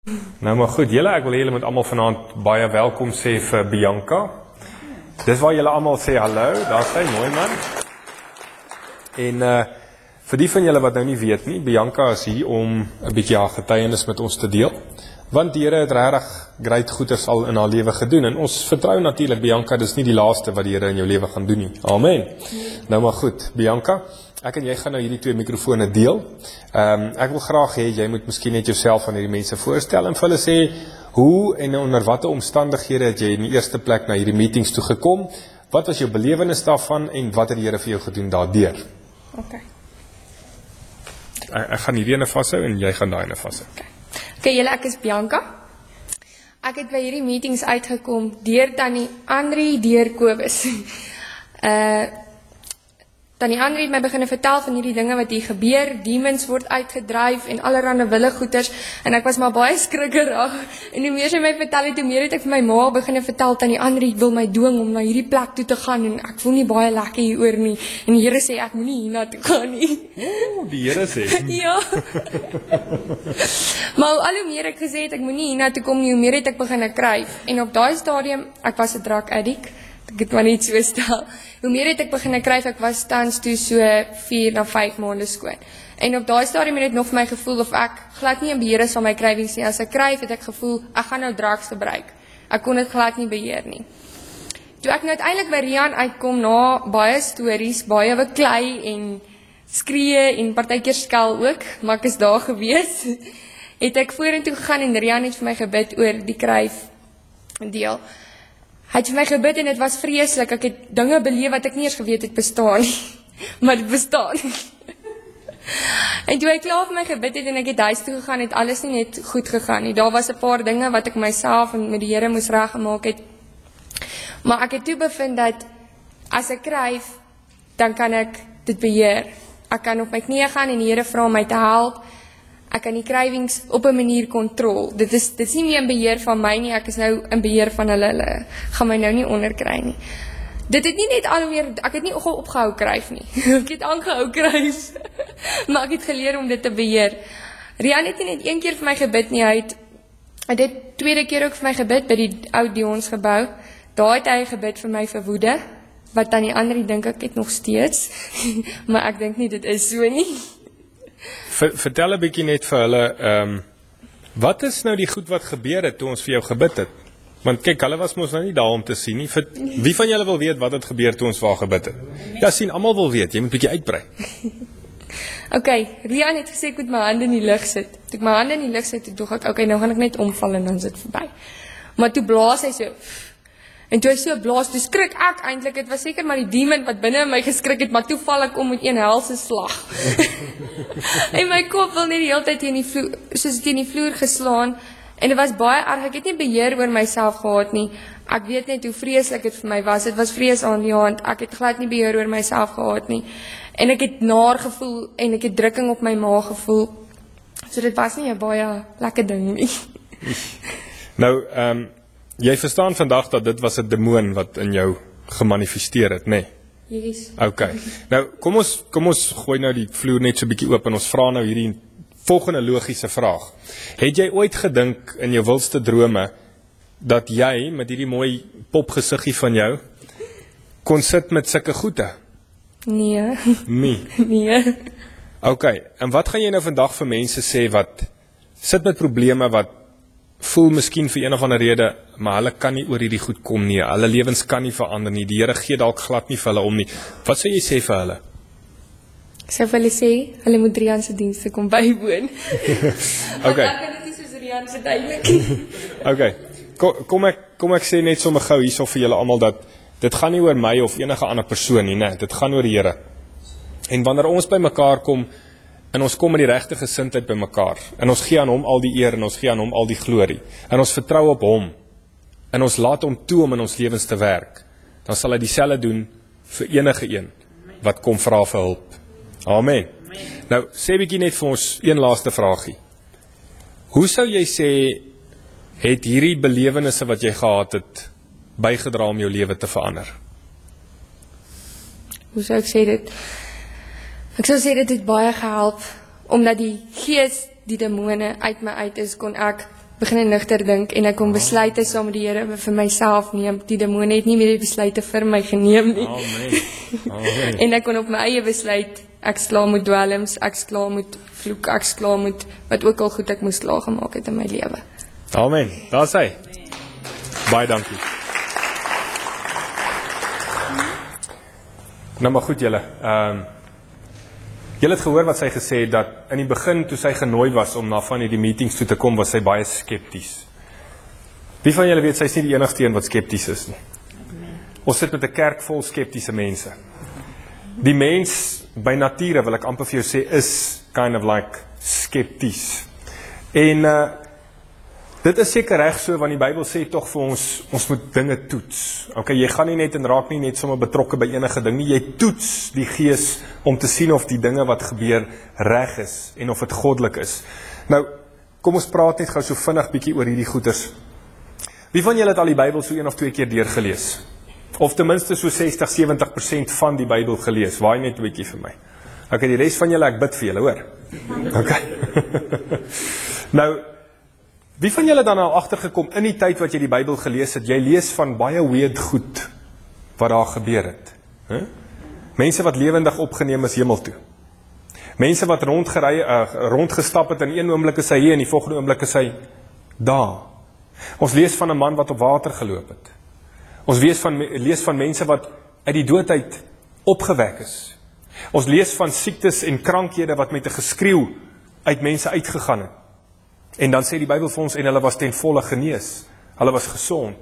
Nou maar goed, julle, ek wil julle met almal vanaand baie welkom sê vir Bianca. Dis waar julle almal sê hallo, daar sy, mooi man. En vir die van julle wat nou nie weet nie, Bianca is hier om 'n bietjie haar getuienis met ons te deel. Want die Here het regtig great goeders al in haar lewe gedoen. En ons vertrou natuurlik, Bianca, dis nie die laaste wat die Here in jou lewe gaan doen nie. Amen. Nou maar goed, Bianca, ek en jy gaan nou hierdie twee mikrofone deel. Ek wil graag hê, jy moet miskien net jouself aan hierdie mense voorstel en vir hulle sê, hoe en onder watter omstandighede het jy in die eerste plek na hierdie meetings toe gekom? Wat was jou belewenis daarvan en wat het die Here vir jou gedoen daardeur? Okay. Ek gaan hierdie ene vashou en jy gaan daai ene vashou. Okay, julle, ek is Bianca. Ek het by hierdie meetings uitgekom deur Tannie Andri, deur Kobus. Tannie Andri het my begin vertel van hierdie dinge wat hier gebeur, demons word uitgedryf en allerhande willegoeders, en ek was maar baie skrikkerig, en hoe meer sy my vertel het, hoe meer het ek vir my ma begin vertel, Tannie Andri wil my dwing om na hierdie plek toe te gaan, en ek voel nie baie lekker hieroor nie, en die Here sê ek moet nie hierna toe gaan nie. Die Here sê? Ja. Maar al hoe meer ek gesê het, ek moet nie hierna toe kom nie, hoe meer het ek begin kryf, en op daai stadium, ek was 'n drug addict, ek het maar net so stel. Hoe meer het ek begin kryf, ek was tans toe so 4 na 5 maande skoon. En op daai stadium het dit nog vir my gevoel of ek glad nie in beheer is van my krywings nie. As ek kryf, het ek gevoel, ek gaan nou drugs gebruik. Ek kon dit glad nie beheer nie. Toe ek nou uiteindelik by Rian uitkom na baie stories, baie beklei en skree en partykeer skel ook, maar ek is daar gewees, het ek vorentoe gegaan en Rian het vir my gebid oor die kryf deel. Hy het vir my gebid en dit was vreeslik, ek het dinge beleef wat ek nie eens geweet het bestaan, maar dit bestaan. En toe ek klaar vir my gebid het en ek het huis toe gegaan, het alles nie net goed gegaan nie. Daar was 'n paar dinge wat ek myself en met die Here moes reggemaak het, maar ek het toe bevind dat, as ek kryf, dan kan ek dit beheer. Ek kan op my knieë gaan en die Here vra om my te help. Ek kan die krywings op 'n manier kontrol. Dit is nie meer in beheer van my nie, ek is nou in beheer van hulle gaan my nou nie onderkry nie. Dit het nie net alweer, ek het nie opgehou kryf nie. Ek het aangehou kryf. Maar ek het geleer om dit te beheer. Rian het nie net een keer vir my gebid nie, hy het dit tweede keer ook vir my gebid by die ou Dions gebou. Daar het hy gebid vir my vir woede, wat dan die ander dink ek het nog steeds. Maar ek dink nie dit is so nie. Vertel 'n bietjie net vir hulle, wat is nou die goed wat gebeur het toe ons vir jou gebid het? Want kyk, hulle was mos nou nie daar om te sien nie. Wie van julle wil weet wat het gebeur toe ons vir haar gebid het? Ja, sien, almal wil weet, jy moet bietjie uitbrei. Okay, Rian het gesê ek moet my hande in die lug sit. Toe ek my hande in die lug sit, toe dog ek, okay, nou gaan ek net omval en dan is dit verby. Maar toe blaas hy so, en toe hy so blaas, toe skrik ek eintlik, het was seker maar die demon wat binne in my geskrik het, maar toe val ek om met een helse slag. En my kop wil net die hele tyd teen die vloer geslaan, en dit was baie erg, ek het nie beheer oor myself gehad nie, ek weet net hoe vreeslik dit vir my was, dit was vrees aan die hand, ek het glad nie beheer oor myself gehad nie, en ek het naar gevoel, en ek het drukking op my maag gevoel, so dit was nie 'n baie lekker ding nie. Nou, jy verstaan vandag dat dit was 'n demoon wat in jou gemanifesteer het, nee? Yes. Okay. Nou, kom ons gooi nou die vloer net so 'n bietjie oop en ons vra nou hierdie volgende logiese vraag. Het jy ooit gedink in jou wildste drome dat jy met hierdie mooi popgesiggie van jou kon sit met sulke goede? Nee. Nee. Nee. Okay, en wat gaan jy nou vandag vir mense sê wat sit met probleme, wat voel miskien vir een of ander rede, maar hulle kan nie oor hierdie goed kom nie, hulle lewens kan nie verander nie, die Here gee dalk glad nie vir hulle om nie. Wat sou jy sê vir hulle? Ek sou vir hulle sê, hulle moet Rian se dienste kom bywoon. Okay. Want ek kan dit nie soos Rian verduidelik. Okay, kom ek sê net sommer gou hierso vir julle almal dat dit gaan nie oor my of enige ander persoon nie, nee, dit gaan oor die Here. En wanneer ons by mekaar kom, en ons kom met die regte gesindheid by mekaar, en ons gee aan hom al die eer, en ons gee aan hom al die glorie, en ons vertrou op hom, en ons laat hom toe om in ons lewens te werk, dan sal hy dieselfde doen vir enige een wat kom vra vir hulp. Amen. Nou, sê bietjie net vir ons een laaste vraagie. Hoe sou jy sê, het hierdie belewennisse wat jy gehad het, bygedra om jou lewe te verander? Hoe sou ek sê dit? Ek sou sê dit het baie gehelp, omdat die gees, die demone uit my uit is, kon ek begin nugter dink en ek kon besluite saam met die Here vir myself neem. Die demone het nie meer die besluite vir my geneem nie. Amen. En ek kon op my eie besluit, ek klaar met dwelms, ek klaar met vloek, ek klaar met wat ook al goed ek moes klaar gemaak het in my lewe. Amen. Daar is hy. Baie dankie. Nou maar goed julle. Julle het gehoor wat sy gesê het, dat in die begin toe sy genooi was om na van die meetings toe te kom, was sy baie skepties. Wie van julle weet, sy is nie die enigste een wat skepties is nie. Ons sit met 'n kerk vol skeptiese mense. Die mens by nature, wil ek amper vir jou sê, is kind of like skepties. En dit is seker reg so, want die Bybel sê tog vir ons moet dinge toets. Okay, jy gaan nie net en raak nie net sommer betrokke by enige ding nie, jy toets die gees om te sien of die dinge wat gebeur reg is en of dit goddelik is. Nou, kom ons praat net gou so vinnig bietjie oor hierdie goeters. Wie van julle het al die Bybel so 1 of 2 keer deurgelees? Of ten minste so 60-70% van die Bybel gelees? Waai net 'n bietjie vir my. Okay, die res van julle, ek bid vir julle, hoor. Okay. Nou, wie van julle dan al agtergekom in die tyd wat jy die Bybel gelees het, jy lees van baie weird goed wat daar gebeur het. Mense wat lewendig opgeneem is hemel toe. Mense wat rondgestap het, in een oomblik is hy hier en die volgende oomblik is hy daar. Ons lees van 'n man wat op water geloop het. Ons lees van mense wat uit die dood uit opgewek is. Ons lees van siektes en krankhede wat met 'n geskreeu uit mense uitgegaan het. En dan sê die Bybel vir ons, en hulle was ten volle genees. Hulle was gesond.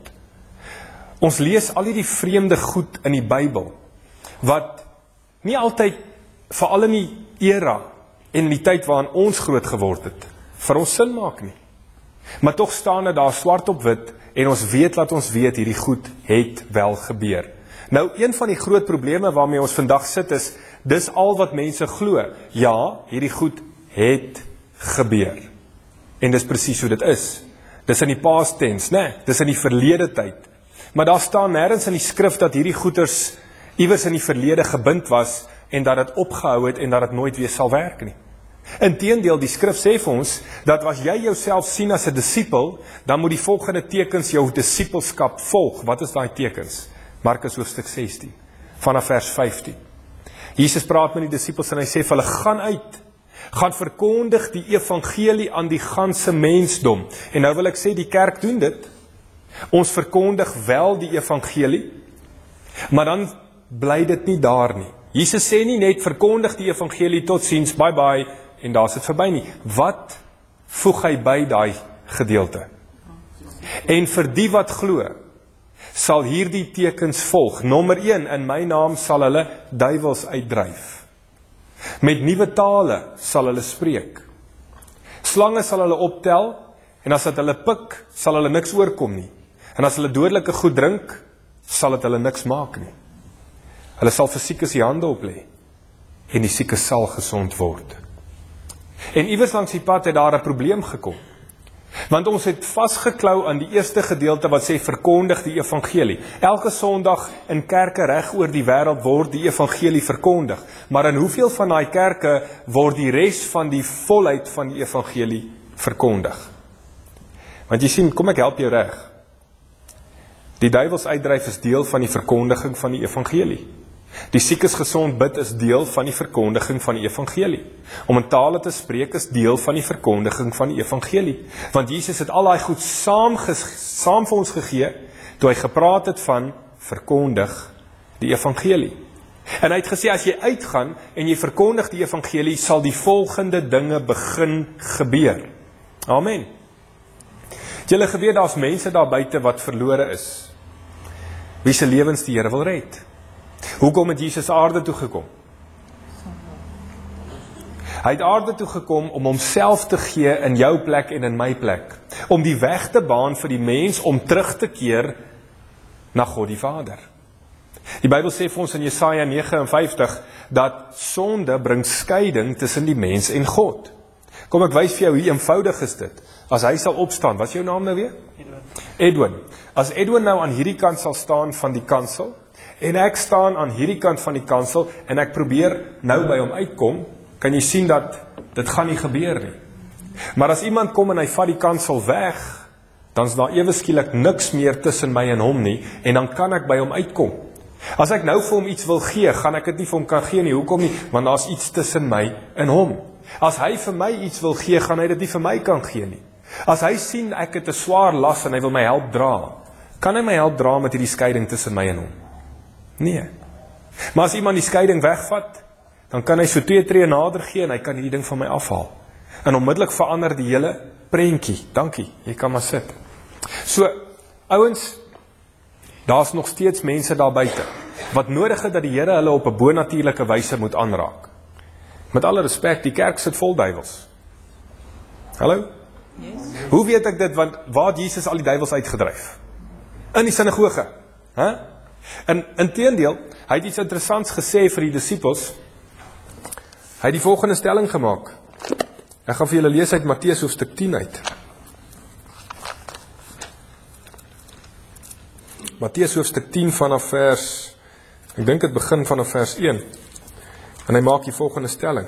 Ons lees al hierdie vreemde goed in die Bybel, wat nie altyd, veral in die era en in die tyd waarin ons groot geword het, vir ons sin maak nie. Maar tog staan dit daar swart op wit, en ons weet dat ons weet, hierdie goed het wel gebeur. Nou, een van die groot probleme waarmee ons vandag sit is, dis al wat mense glo. Ja, hierdie goed het gebeur. En dis presies hoe dit is. Dis in die past tense, né? Dis in die verlede tyd. Maar daar staan nêrens in die skrif dat hierdie goeders iewers in die verlede gebind was en dat dit opgehou het en dat dit nooit weer sal werk nie. Inteendeel, die skrif sê vir ons dat as jy jouself sien as 'n disipel, dan moet die volgende tekens jou disipelskap volg. Wat is daai tekens? Markus hoofstuk 16, vanaf vers 15. Jesus praat met die disipels en hy sê vir hulle, gaan uit, gaan verkondig die evangelie aan die ganse mensdom. En nou wil ek sê, die kerk doen dit. Ons verkondig wel die evangelie, maar dan bly dit nie daar nie. Jesus sê nie net verkondig die evangelie, tot ziens, bye bye, en daar is dit verby nie. Wat voeg hy by daai gedeelte? En vir die wat glo, sal hierdie tekens volg. Nommer 1, in my naam sal hulle duiwels uitdryf. Met nuwe tale sal hulle spreek. Slange sal hulle optel, en as dit hulle pik, sal hulle niks oorkom nie. En as hulle dodelike goed drink, sal dit hulle niks maak nie. Hulle sal vir siekes die hande oplê, en die siekes sal gesond word. En iewers langs die pad het daar 'n probleem gekom. Want ons het vasgeklou aan die eerste gedeelte wat sê verkondig die evangelie. Elke Sondag in kerke reg oor die wêreld word die evangelie verkondig. Maar in hoeveel van daai kerke word die res van die volheid van die evangelie verkondig? Want jy sien, kom ek help jou reg. Die duiwels uitdryf is deel van die verkondiging van die evangelie. Die siekes gesond bid is deel van die verkondiging van die evangelie. Om in tale te spreek is deel van die verkondiging van die evangelie. Want Jesus het al daai goed saam vir ons gegee, toe hy gepraat het van verkondig die evangelie. En hy het gesê, as jy uitgaan en jy verkondig die evangelie, sal die volgende dinge begin gebeur. Amen. Julle geweet, daar's mense daar buite wat verlore is, wie se lewens die Here wil red. Hoekom het Jesus aarde toe gekom? Hy het aarde toe gekom om homself te gee in jou plek en in my plek. Om die weg te baan vir die mens om terug te keer na God die Vader. Die Bybel sê vir ons in Jesaja 59 dat sonde bring skeiding tussen die mens en God. Kom ek wys vir jou, hoe eenvoudig is dit. As hy sal opstaan, wat is jou naam nou weer? Edwin. As Edwin nou aan hierdie kant sal staan van die kansel, en ek staan aan hierdie kant van die kansel, en ek probeer nou by hom uitkom, kan jy sien dat dit gaan nie gebeur nie. Maar as iemand kom en hy vat die kansel weg, dan is daar ewe skielik niks meer tussen my en hom nie, en dan kan ek by hom uitkom. As ek nou vir hom iets wil gee, gaan ek dit nie vir hom kan gee nie. Hoekom nie? Want daar is iets tussen my en hom. As hy vir my iets wil gee, gaan hy dit nie vir my kan gee nie. As hy sien ek het 'n swaar las en hy wil my help dra, kan hy my help dra met hierdie skeiding tussen my en hom? Nee. Maar as iemand die skeiding wegvat, dan kan hy so 2 tree nader gee en hy kan hierdie ding van my afhaal. En onmiddellik verander die hele prentjie. Dankie, jy kan maar sit. So, ouens, daar's nog steeds mense daar buite wat nodig het dat die Here hulle op 'n bonatuurlike wyse moet aanraak. Met alle respek, die kerk sit vol duiwels. Hallo? Yes. Hoe weet ek dit? Want waar het Jesus al die duiwels uitgedryf? In die sinagoge. En inteendeel, hy het iets interessants gesê vir die disippels. Hy het die volgende stelling gemaak. Ek gaan vir julle lees uit Matteus hoofstuk 10 uit. Matteus hoofstuk 10 vanaf vers, ek dink dit begin vanaf vers 1. En hy maak die volgende stelling.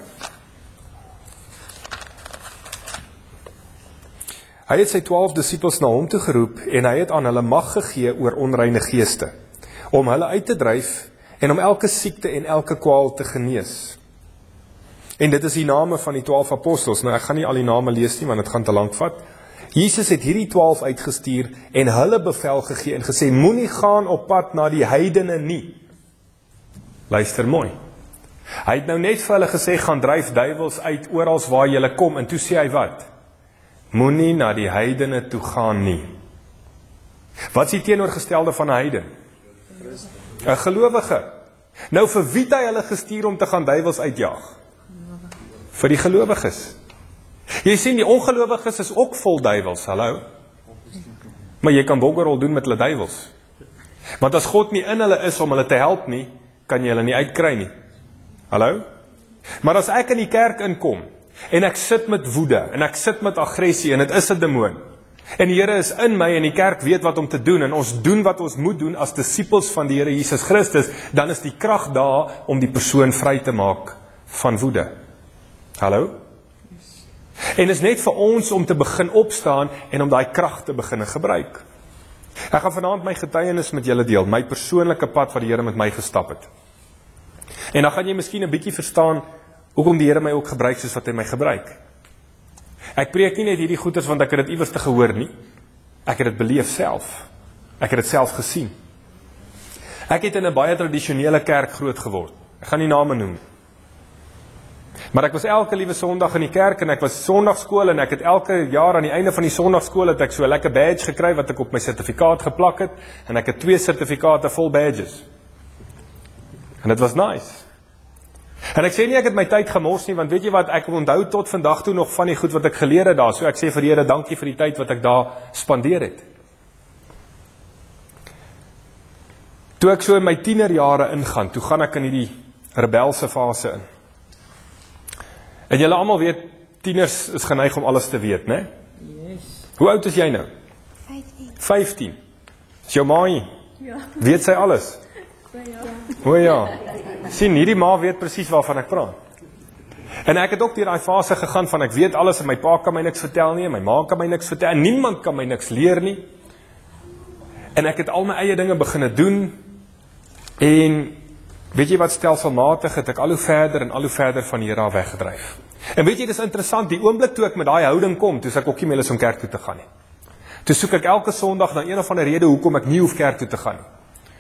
Hy het sy 12 disippels na hom toe geroep en hy het aan hulle mag gegee oor onreine geeste, om hulle uit te dryf en om elke siekte en elke kwaal te genees. En dit is die name van die 12 apostels. Nou ek gaan nie al die name lees nie, want dit gaan te lank vat. Jesus het hierdie 12 uitgestuur en hulle bevel gegee en gesê, moenie gaan op pad na die heidene nie. Luister mooi. Hy het nou net vir hulle gesê, gaan dryf duiwels uit orals waar julle kom, en toe sê hy wat? Moenie na die heidene toe gaan nie. Wat is die teenoorgestelde van 'n heiden? 'n gelowige. Nou vir wie het hy hulle gestuur om te gaan duiwels uitjaag? Vir die gelowiges. Jy sien, die ongelowiges is ook vol duiwels, hallo? Maar jy kan bokkerrol doen met hulle duiwels. Want as God nie in hulle is om hulle te help nie, kan jy hulle nie uitkry nie. Hallo? Maar as ek in die kerk inkom, en ek sit met woede, en ek sit met aggressie, en dit is 'n demoon, en die Here is in my, en die kerk weet wat om te doen, en ons doen wat ons moet doen as disippels van die Here Jesus Christus, dan is die krag daar om die persoon vry te maak van woede. Hallo? En is net vir ons om te begin opstaan, en om daai krag te begin gebruik. Ek gaan vanaand my getuienis met julle deel, my persoonlike pad wat die Here met my gestap het. En dan gaan jy miskien 'n bietjie verstaan, hoekom die Here my ook gebruik soos wat hy my gebruik. Ek preek nie net hierdie goeders want ek het dit iewers te gehoor nie. Ek het dit beleef self. Ek het dit self gesien. Ek het in 'n baie tradisionele kerk groot geword. Ek gaan nie name noem. Maar ek was elke liewe Sondag in die kerk en ek was Sondagskool en ek het elke jaar aan die einde van die Sondagskool het ek so 'n lekker badge gekry wat ek op my sertifikaat geplak het en ek het 2 sertifikate vol badges. En dit was nice. En ek sê nie ek het my tyd gemors nie, want weet jy wat, ek onthou tot vandag toe nog van die goed wat ek geleer het daar, so ek sê vir die Here, dankie vir die tyd wat ek daar spandeer het. Toe ek so in my tienerjare ingaan, toe gaan ek in die rebelse fase in. En julle almal weet, tieners is geneig om alles te weet, né? Yes. Hoe oud is jy nou? 15. Is jou ma hier? Ja. Weet sy alles? O ja. Sien, hierdie ma weet presies waarvan ek praat. En ek het ook deur daai fase gegaan van ek weet alles en my pa kan my niks vertel nie, en my ma kan my niks vertel, en niemand kan my niks leer nie. En ek het al my eie dinge begine doen, en weet jy wat, stelselmatig het ek al hoe verder van die Here af weggedryf. En weet jy, dis interessant, die oomblik toe ek met daai houding kom, toe ek ook nie meer lus om kerk toe te gaan nie. Toe soek ek elke Sondag na een of ander rede hoekom ek nie hoef kerk toe te gaan nie.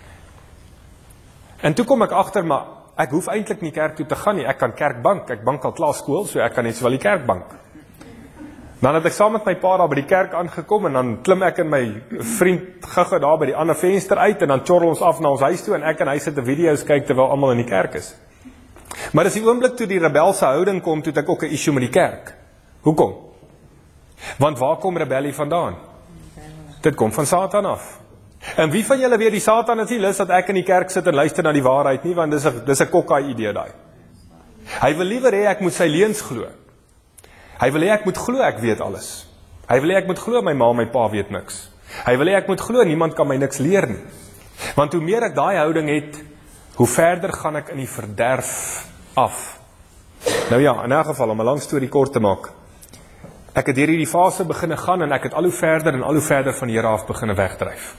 En toe kom ek agter, maar ek hoef eintlik nie kerk toe te gaan nie. Ek kan kerkbank, ek bank al klaar skool, so ek kan net sowel die kerkbank. Dan het ek saam met my pa daar by die kerk aangekom, en dan klim ek en my vriend Gugge daar by die ander venster uit, en dan chorrel ons af na ons huis toe, en ek en hy sit 'n video's kyk terwyl almal in die kerk is. Maar dis die oomblik toe die rebelse houding kom, toe het ek ook 'n issue met die kerk. Hoekom? Want waar kom rebellie vandaan? Dit kom van Satan af. En wie van julle weet, die Satan is nie lus dat ek in die kerk sit en luister na die waarheid nie, want dis 'n kokkie idee daai. Hy wil liewer hê ek moet sy leuns glo. Hy wil hê ek moet glo ek weet alles. Hy wil hê ek moet glo my ma en my pa weet niks. Hy wil hê ek moet glo niemand kan my niks leer nie. Want hoe meer ek daai houding het, hoe verder gaan ek in die verderf af. Nou ja, in 'n geval om 'n lang storie kort te maak. Ek het deur hierdie fase begine gaan en ek het al hoe verder van die Here af begine wegdryf.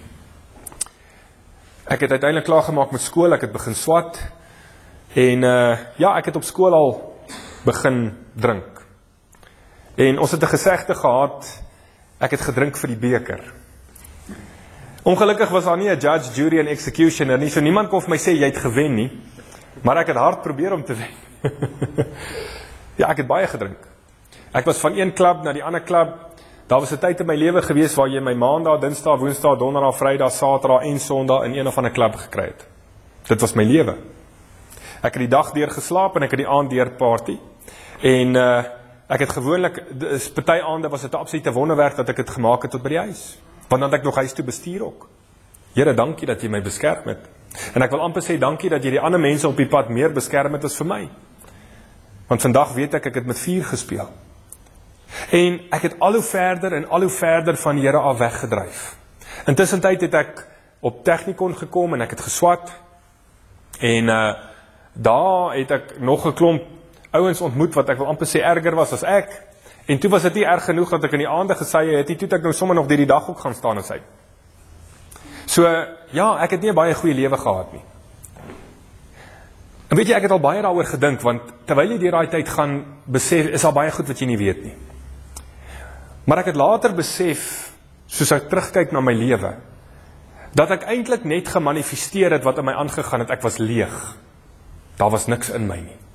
Ek het uiteindelik klaargemaak met skool, ek het begin swat en ja, ek het op skool al begin drink. En ons het 'n gesegde gehad, ek het gedrink vir die beker. Ongelukkig was daar nie 'n judge, jury en executioner nie, so niemand kon vir my sê jy het gewen nie, maar ek het hard probeer om te wen. Ja, ek het baie gedrink. Ek was van een klub na die ander klub. Daar was 'n tyd in my lewe gewees waar jy my maandag, dinsdag, woensdag, donderdag, vrydag, saterdag en sondag in een of ander klub gekry het. Dit was my lewe. Ek het die dag deur geslaap en ek het die aand deur party. En ek het gewoonlik, party aande was dit 'n absolute wonderwerk dat ek het gemaak het tot by die huis. Want dan het ek nog huis toe bestuur ook. Here, dankie dat jy my beskerm het. En ek wil amper sê dankie dat jy die ander mense op die pad meer beskerm het as vir my. Want vandag weet ek het met vuur gespeel. En ek het al hoe verder van die Here af weggedryf. Intussen tyd het ek op Technikon gekom en ek het geswat. En daar het ek nog 'n klomp ouens ontmoet wat ek wil amper sê erger was as ek. En toe was dit nie erg genoeg dat ek in die aande gesê het, toe het ek nou sommer nog die dag ook gaan staan as hy. So ja, ek het nie 'n baie goeie lewe gehad nie. En weet jy, ek het al baie daaroor gedink, want terwyl jy deur daai tyd gaan besef, is daar baie goed wat jy nie weet nie. Maar ek het later besef, soos ek terugkyk na my lewe, dat ek eintlik net gemanifesteer het wat in my aangegaan het, ek was leeg. Daar was niks in my nie.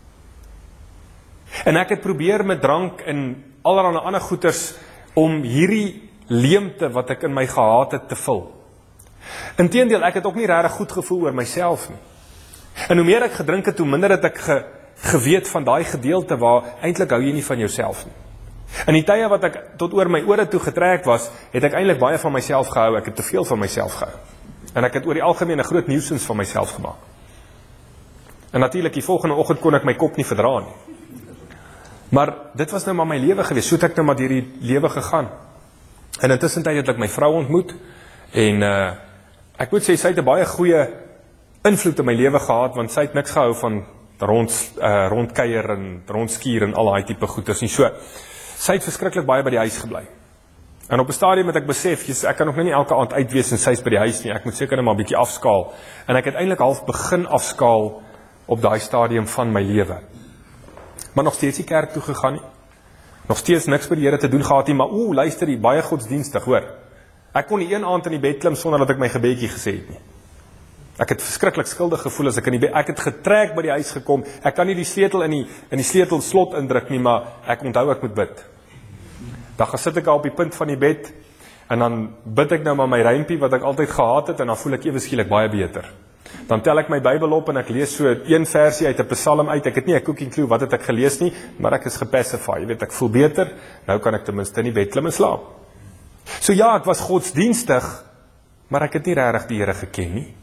En ek het probeer met drank en allerlei ander goeters om hierdie leemte wat ek in my gehad het te vul. Inteendeel, ek het ook nie regtig goed gevoel oor myself nie. En hoe meer ek gedrink het, hoe minder het ek geweet van daai gedeelte waar eintlik hou jy nie van jouself nie. In die tye wat ek tot oor my ore toe getrek was, het ek eintlik baie van myself gehou, ek het te veel van myself gehou. En ek het oor die algemeen 'n groot nuisance van myself gemaak. En natuurlik, die volgende oggend kon ek my kop nie verdra nie. Maar dit was nou maar my lewe gewees, so het ek nou maar deur die lewe gegaan. En intussen tyd het ek my vrou ontmoet, en ek moet sê, sy het 'n baie goeie invloed in my lewe gehad, want sy het niks gehou van rondkuier en rondskuur en al daai tipe goeders nie. So, sy het verskriklik baie by die huis gebly. En op 'n stadium het ek besef, ek kan nog nie elke aand uitwees en sy's by die huis nie, ek moet seker net maar 'n bietjie afskaal. En ek het eintlik half begin afskaal op daai stadium van my lewe. Maar nog steeds nie kerk toe gegaan nie. Nog steeds niks by die Here te doen gehad nie, maar luister die, baie godsdienstig, hoor. Ek kon nie een aand in die bed klim sonder dat ek my gebedjie gesê het nie. Ek het verskriklik skuldig gevoel as ek in die bed, ek het getrek by die huis gekom, ek kan nie die sleutel in die sleutelslot indruk nie, maar ek onthou ek moet bid. Dan gaan sit ek al op die punt van die bed, en dan bid ek nou maar my rympie wat ek altyd gehad het, en dan voel ek ewe skielik baie beter. Dan tel ek my Bybel op en ek lees so een versie uit 'n Psalm uit. Ek het nie 'n cooking clue wat het ek gelees nie, maar ek is gepacify. Jy weet, ek voel beter. Nou kan ek ten minste in die bed klim en slaap. So ja, ek was godsdienstig, maar ek het nie regtig die Here geken nie.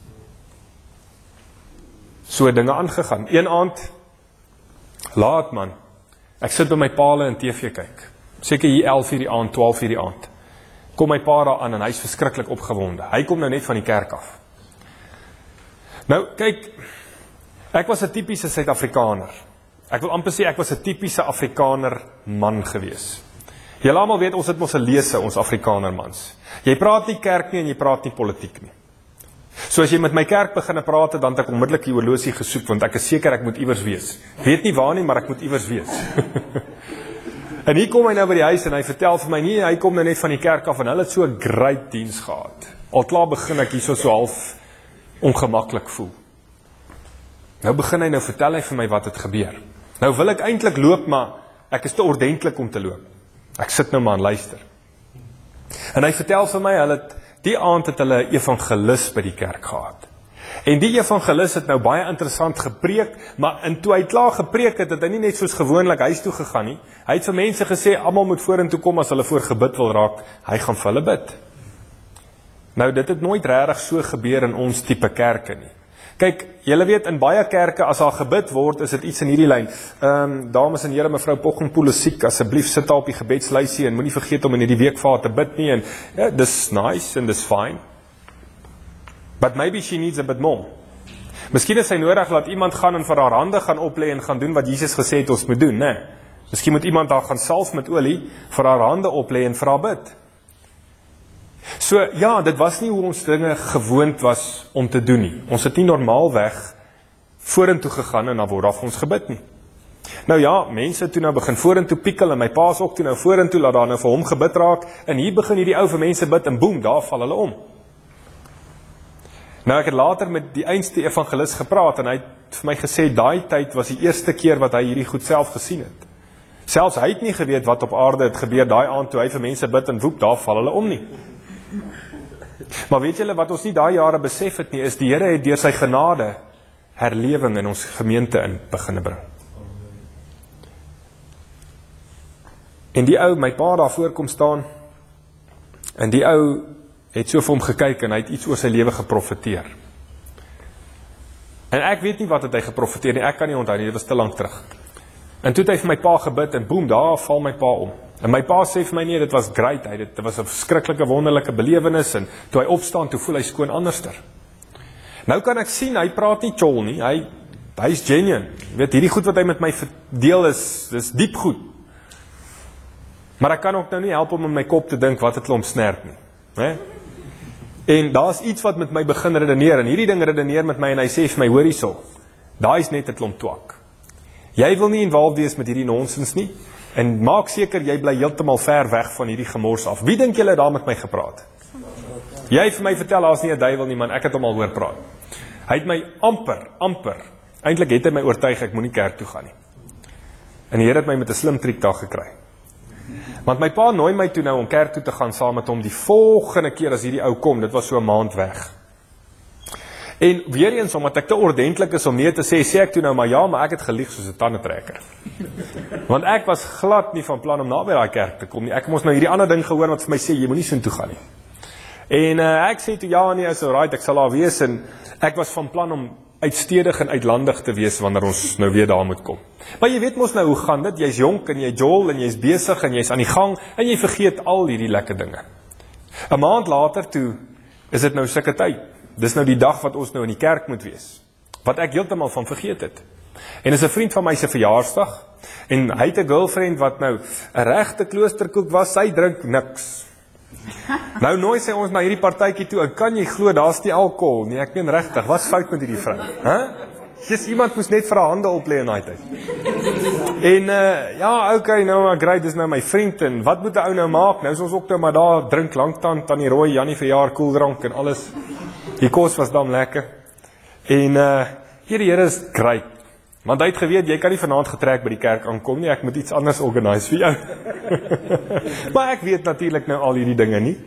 So dinge aangegaan. Een aand, laat man, ek sit by my paal en TV kyk. Seker hier 11 uur die aand, 12 uur die aand. Kom my pa daar aan en hy's verskriklik opgewonde. Hy kom nou net van die kerk af. Nou, kyk, ek was 'n tipiese Suid-Afrikaner. Ek wil amper sê, ek was 'n tipiese Afrikaner man gewees. Julle almal weet, ons het mos 'n lese, ons Afrikaner mans. Jy praat nie kerk nie en jy praat nie politiek nie. So as jy met my kerk begin praat, dan het ek onmiddellik die horlosie gesoek, want ek is seker ek moet iewers wees. Weet nie waar nie, maar ek moet iewers wees. En hier kom hy nou by die huis en hy vertel vir my, nee, hy kom nou net van die kerk af en hulle het so 'n great diens gehad. Al klaar begin ek hier so half ongemaklik voel. Nou begin hy nou vertel hy vir my wat het gebeur. Nou wil ek eintlik loop, maar ek is te ordentlik om te loop. Ek sit nou maar en luister. En hy vertel vir my, die aand het hulle 'n evangelis by die kerk gehad. En die evangelis het nou baie interessant gepreek, maar toe hy klaar gepreek het, het hy nie net soos gewoonlik huis toe gegaan nie. Hy het vir mense gesê, almal moet vorentoe kom as hulle voor gebid wil raak, hy gaan vir hulle bid. Nou, dit het nooit regtig so gebeur in ons tipe kerke nie. Kyk, julle weet, in baie kerke, as daar gebid word, is dit iets in hierdie lyn. Dames en here, mevrou Poggenpoel is siek, asseblief sit daar op die gebedslysie en moenie vergeet om in hierdie week vir haar te bid nie, en ja, dis nice and dis fine. But maybe she needs a bit more. Miskien is sy nodig dat iemand gaan en vir haar hande gaan oplê en gaan doen wat Jesus gesê het ons moet doen, né? Miskien moet iemand daar gaan salf met olie, vir haar hande oplê en vir haar bid. So, ja, dit was nie hoe ons dinge gewoond was om te doen nie. Ons het nie normaalweg vorentoe gegaan en dan word daar vir ons gebid nie. Nou ja, mense toe nou begin vorentoe pikkel en my pa is ook toe nou vorentoe, laat daar nou vir hom gebid raak, en hier begin hierdie ou vir mense bid en boem, daar val hulle om. Nou ek het later met die einste evangelis gepraat en hy het vir my gesê, daai tyd was die eerste keer wat hy hierdie goed self gesien het. Selfs hy het nie geweet wat op aarde het gebeur daai aand toe hy vir mense bid en woep, daar val hulle om nie. Maar weet julle wat ons nie daai jare besef het nie, is die Here het deur sy genade herlewing in ons gemeente in begin bring. En die ou, my pa daar voor kom staan, en die ou het so vir hom gekyk en hy het iets oor sy lewe geprofeteer. En ek weet nie wat het hy geprofeteer nie, ek kan nie onthou nie, dit was te lank terug. En toe het hy vir my pa gebid en boem, daar val my pa om. En my pa sê vir my nie, dit was great, dit was 'n verskriklike wonderlike belewenis, en toe hy opstaan, toe voel hy skoon anderster. Nou kan ek sien, hy praat nie chol nie, hy is genuine. Weet, hierdie goed wat hy met my verdeel is diep goed. Maar ek kan ook nou nie help om in my kop te dink wat het hulle omsnerp nie. He? En daar is iets wat met my begin redeneer, en hierdie ding redeneer met my, en hy sê vir my, hoor hierso, daai is net 'n klomp twak. Jy wil nie involved wees met hierdie nonsens nie, en maak seker jy bly heeltemal ver weg van hierdie gemors af. Wie dink julle daar met my gepraat? Jy vir my vertel, daar is nie 'n duiwel nie, man, ek het hom al hoor praat. Hy het my amper, eintlik het hy my oortuig, ek moenie kerk toe gaan nie. En die Here het my met 'n slim triek daar gekry. Want my pa nooi my toe nou om kerk toe te gaan saam met hom die volgende keer as hierdie ou kom, dit was so 'n maand weg. En weer eens, omdat ek te ordentlik is om nee te sê ek toe nou, maar ek het gelieg soos 'n tandetrekker. Want ek was glad nie van plan om naby daai kerk te kom nie. Ek moes nou hierdie ander ding gehoor wat vir my sê, jy moenie so toe gaan nie. En ek sê toe, ja nee, is alright, ek sal daar wees, en ek was van plan om uitstedig en uitlandig te wees wanneer ons nou weer daar moet kom. Maar jy weet mos nou hoe gaan dit, jy's jonk en jy jol en jy's besig en jy's aan die gang en jy vergeet al hierdie lekker dinge. 'n Maand later toe is dit nou sulke tyd. Dis nou die dag wat ons nou in die kerk moet wees. Wat ek heeltemal van vergeet het. En is 'n vriend van my se verjaarsdag en hy het 'n girlfriend wat nou 'n regte kloosterkoek was, sy drink niks. Nou nooi sy ons na hierdie partytjie toe, en kan jy glo, daar's nie alkohol nie, ek meen regtig, wat's fout met hierdie vrou? Dis iemand moes net vir haar hande oplê in daai tyd. En ja, okay, nou great, dis nou my vriend, en wat moet 'n ou nou maak? Nou is ons ook nou maar daar, drink lanktand, Tannie Rooi, Jannie verjaar, koeldrank en alles. Die kos was dan lekker. En die Here is great. Want hy het geweet, jy kan nie vanaand getrek by die kerk aankom nie, ek moet iets anders organise vir jou. Maar ek weet natuurlik nou al hierdie dinge nie.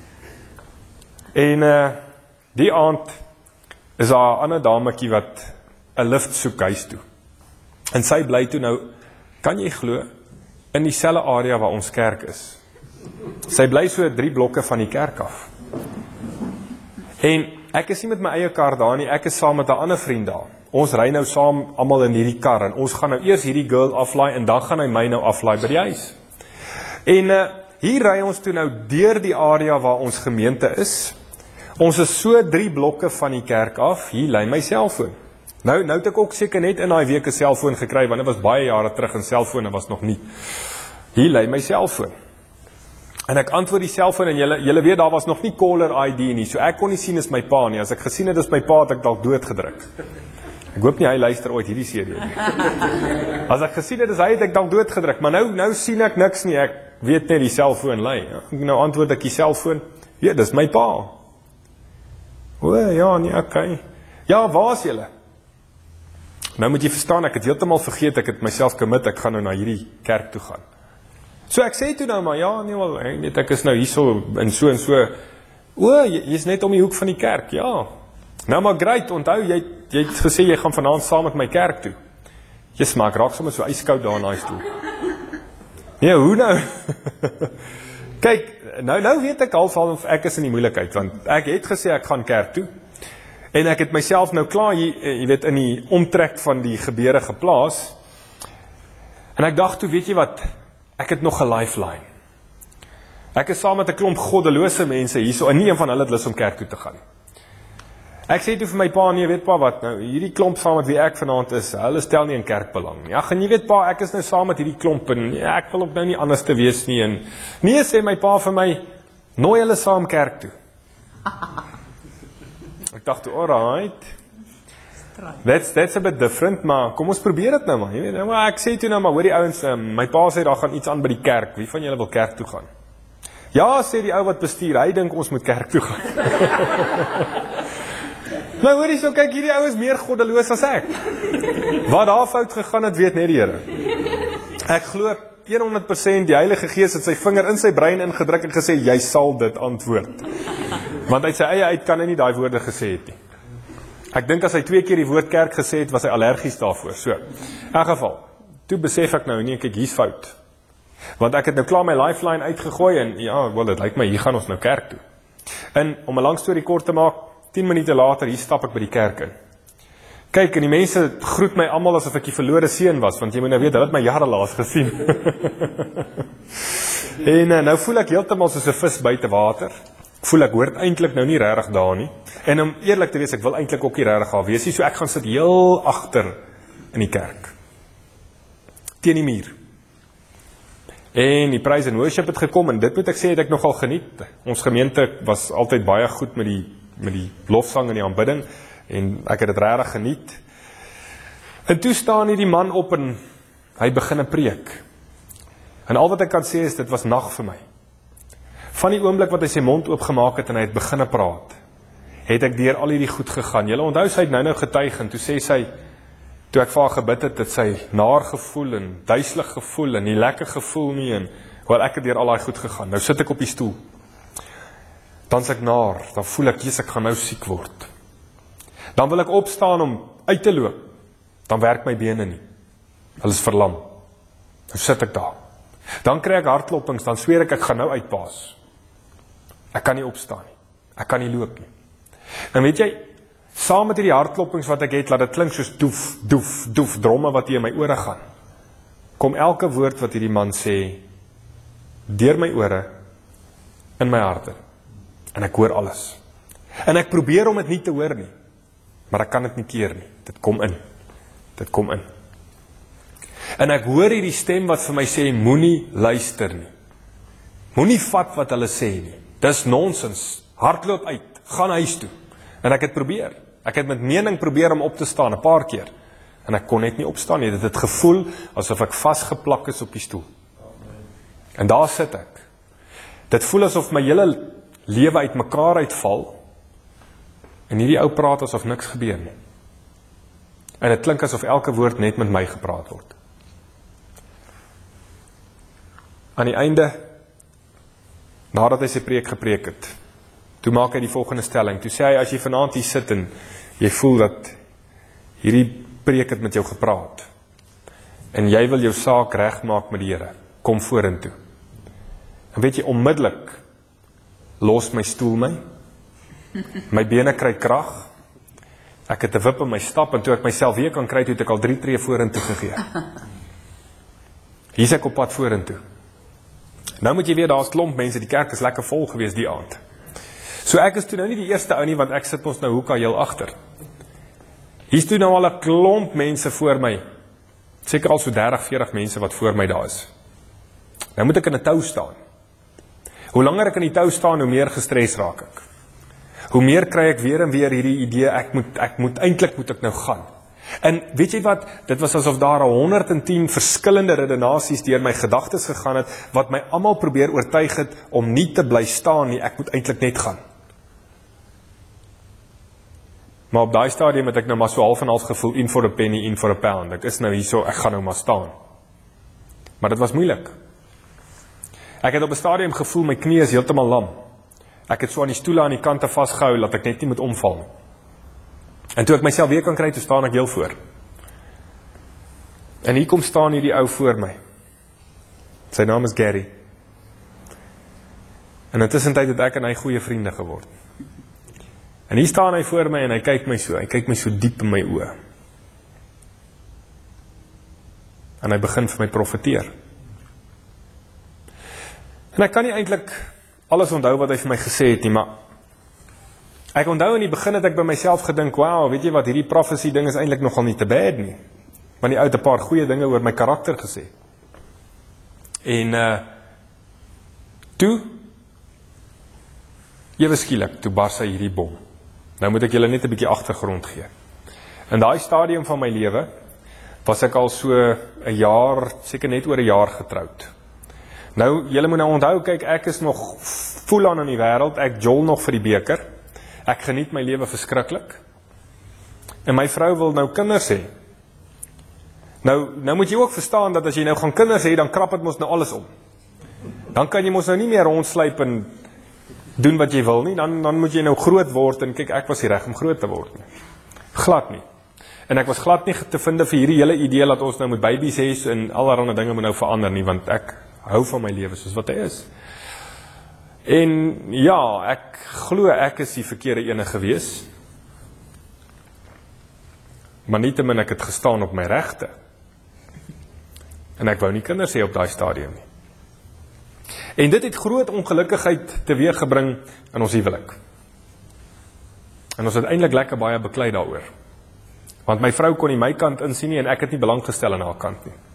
En die aand is daar 'n ander dametjie wat 'n lift soek huis toe. En sy bly toe nou, kan jy glo, in dieselfde area waar ons kerk is. Sy bly so 3 blokke van die kerk af. En ek is nie met my eie kar daar nie, ek is saam met 'n ander vriend daar. Ons ry nou saam almal in hierdie kar, en ons gaan nou eers hierdie girl aflaai, en dan gaan hy my nou aflaai by die huis. En hier ry ons toe nou deur die area waar ons gemeente is. Ons is so 3 blokke van die kerk af, hier lê my selfoon. Nou het ek ook seker net in daai week 'n selfoon gekry, want dit was baie jare terug en selfone was nog nie. Hier lê my selfoon. En ek antwoord die selfoon, en julle weet, daar was nog nie caller ID nie, so ek kon nie sien is my pa nie. As ek gesien het is my pa, het ek dalk dood gedruk. Ek hoop nie hy luister ooit hierdie serie nie. As ek gesien het is hy, het ek dalk dood gedruk, maar nou sien ek niks nie, ek weet net die selfoon lê. Nou antwoord ek die selfoon, ja, dis my pa. O, ja, nee, okay. Ja, waar is julle? Nou moet jy verstaan, ek het heeltemal vergeet, ek het myself commit, ek gaan nou na hierdie kerk toe gaan. So ek sê toe nou maar, ja, nee wel, net ek is nou hierso en so, o, jy is net om die hoek van die kerk, ja. Nou maar great, onthou, jy het gesê, jy gaan vanaand saam met my kerk toe. Jy maak raak sommer so ijskoud daar in daai stoel. Nee, hoe nou? Kyk, nou weet ek half ek is in die moeilikheid, want ek het gesê ek gaan kerk toe, en ek het myself nou klaar, jy weet, in die omtrek van die gebeure geplaas, en ek dacht toe, weet jy wat, ek het nog 'n lifeline. Ek is saam met 'n klomp goddelose mense hierso, en nie een van hulle het lus om kerk toe te gaan. Ek sê toe vir my pa, nee, weet pa wat, nou, hierdie klomp saam met wie ek vanaand is, hulle stel nie in kerkbelang nie. Ag, en jy weet pa, ek is nou saam met hierdie klomp, en ja, ek wil ook nou nie anders te wees nie, en nee, sê my pa vir my, nooi hulle saam kerk toe. Ek dacht, alright, that's a bit different, maar kom ons probeer dit nou maar, jy weet, nou, maar ek sê toe nou maar, hoor die ouens, my pa sê, daar gaan iets aan by die kerk, wie van julle wil kerk toe gaan? Ja, sê die ou wat bestuur, hy dink ons moet kerk toe gaan. Nou hoor jy so, kyk, hierdie ou is meer goddeloos as ek. Wat daar fout gegaan het, weet net die Here. Ek glo 100% die Heilige Gees het sy vinger in sy brein ingedruk en gesê, jy sal dit antwoord. Want uit sy eie uit kan hy nie daai woorde gesê het nie. Ek dink as hy 2 keer die woord kerk gesê het, was hy allergies daarvoor. So, in elk geval, toe besef ek nou, nee, kyk, hier's fout. Want ek het nou klaar my lifeline uitgegooi en ja, wel, dit lyk my, hier gaan ons nou kerk toe. En om 'n lang storie kort te maak, 10 minute later, hier stap ek by die kerk in. Kyk, en die mense groet my almal asof ek die verlore seun was, want jy moet nou weet, hulle het my jare laas gesien. En nou voel ek heeltemal soos 'n vis buite water. Ek voel ek hoort eintlik nou nie regtig daar nie. En om eerlik te wees, ek wil eintlik ook nie regtig daar wees nie, so ek gaan sit heel agter in die kerk. Teen die muur. En die praise and worship het gekom, en dit moet ek sê, het ek nogal geniet. Ons gemeente was altyd baie goed met die lofsang en die aanbidding, en ek het dit regtig geniet. En toe staan hierdie man op, en hy begin 'n preek. En al wat ek kan sê is, dit was nag vir my. Van die oomblik wat hy sy mond oopgemaak het, en hy het begin praat, het ek deur al hierdie goed gegaan. Julle onthou, sy het nou getuig, en toe sê sy, toe ek vir haar gebid het sy naar gevoel, en duiselig gevoel, en nie lekker gevoel nie, en wel, ek het deur al daai goed gegaan. Nou sit ek op die stoel. Dan is ek naar, dan voel ek, ek gaan nou siek word. Dan wil ek opstaan om uit te loop. Dan werk my bene nie. Hulle is verlam. Dan sit ek daar. Dan kry ek hartklopings, dan sweer ek gaan nou uitpaas. Ek kan nie opstaan nie. Ek kan nie loop nie. En weet jy, saam met hierdie hartklopings wat ek het, laat dit klink soos doef, doef, doef, dromme wat hier in my ore gaan. Kom elke woord wat hierdie man sê, deur my ore, in my harte. En ek hoor alles. En ek probeer om dit nie te hoor nie. Maar ek kan dit nie keer nie. Dit kom in. Dit kom in. En ek hoor hierdie stem wat vir my sê, moenie luister nie. Moenie vat wat hulle sê nie. Dis nonsens. Hardloop uit. Gaan huis toe. En ek het probeer. Ek het met mening probeer om op te staan, 'n paar keer. En ek kon net nie opstaan nie. Dit het gevoel asof ek vasgeplak is op die stoel. En daar sit ek. Dit voel asof my hele lewe uit mekaar uitval, en hierdie ou praat asof niks gebeur nie. En dit klink asof elke woord net met my gepraat word. Aan die einde, nadat hy sy preek gepreek het, toe maak hy die volgende stelling. Toe sê hy, as jy vanaand hier sit en jy voel dat hierdie preek het met jou gepraat, en jy wil jou saak regmaak met die Here, kom vorentoe. En weet jy, onmiddellik los my stoel my bene kry krag, ek het 'n wip in my stap, en toe ek myself weer kan kry, toe het ek al 3 tree vorentoe gegee. Hier is ek op pad vorentoe. Nou moet jy weet, daar is klomp mense, die kerk is lekker vol gewees die aand. So ek is toe nou nie die eerste ou nie, want ek sit ons nou hoeka heel agter. Hier is toe nou al 'n klomp mense voor my, seker al so 30-40 mense wat voor my daar is. Nou moet ek in 'n tou staan. Hoe langer ek in die tou staan, hoe meer gestres raak ek. Hoe meer kry ek weer en weer hierdie idee, eintlik moet ek nou gaan. En weet jy wat, dit was asof daar 110 verskillende redenasies deur my gedagtes gegaan het, wat my almal probeer oortuig het, om nie te bly staan nie, ek moet eintlik net gaan. Maar op daai stadium het ek nou maar so half en half gevoel, in for a penny, in for a pound. Ek is nou hierso, ek gaan nou maar staan. Maar dit was moeilik. Ek het op 'n stadium gevoel, my knie is heeltemal lam. Ek het so aan die stoele aan die kante vasgehou, dat ek net nie moet omval nie. En toe ek myself weer kan kry, toe staan ek heel voor. En hier kom staan hierdie ou voor my. Sy naam is Gary. En intussen het ek en hy goeie vriende geword. En hier staan hy voor my en hy kyk my so diep in my oë. En hy begin vir my profeteer. En ek kan nie eintlik alles onthou wat hy vir my gesê het nie, maar Ek onthou in die begin het ek by myself gedink, wow, weet jy wat, hierdie prophecy ding is eintlik nogal nie te bad nie. Want die ou het 'n paar goeie dinge oor my karakter gesê. En toe, ewe skielik, toe bars hy hierdie bom. Nou moet ek julle net 'n bietjie agtergrond gee. In daai stadium van my lewe was ek al so 'n jaar, seker net oor 'n jaar getroud. Nou, julle moet nou onthou, kyk, ek is nog voel aan in die wêreld, ek jol nog vir die beker. Ek geniet my lewe verskriklik. En my vrou wil nou kinders hê. Nou moet jy ook verstaan dat as jy nou gaan kinders hê, dan krap dit mos nou alles om. Dan kan jy mos nou nie meer rondsluip en doen wat jy wil nie, dan moet jy nou groot word, en kyk, ek was nie reg om groot te word nie. Glad nie. En ek was glad nie te vind vir hierdie hele idee dat ons nou moet babies hê en allerlei dinge moet nou verander nie, want ek hou van my lewe soos wat hy is. En ja, ek glo ek is die verkeerde ene gewees. Maar nietemin ek het gestaan op my regte. En ek wou nie kinders hê op daai stadium nie. En dit het groot ongelukkigheid teweeggebring in ons huwelik. En ons het eintlik lekker baie beklei daaroor. Want my vrou kon nie my kant insien nie en ek het nie belang gestel in haar kant nie.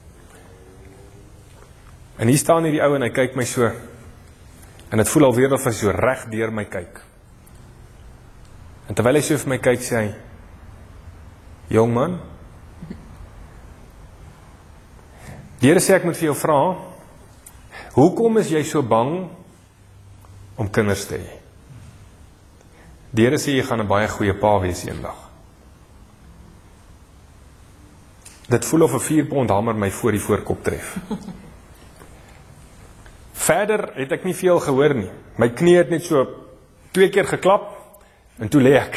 En hier staan hierdie ou en hy kyk my so, en dit voel alweer of hy so reg deur my kyk. En terwyl hy so vir my kyk, sê hy, jong man, die Here sê ek moet vir jou vra, hoekom is jy so bang om kinders te hê? Die Here sê jy gaan 'n baie goeie pa wees eendag. Dit voel of 'n 4-pond hamer my voor die voorkop tref. Verder het ek nie veel gehoor nie. My knie het net so 2 keer geklap, en toe lê ek.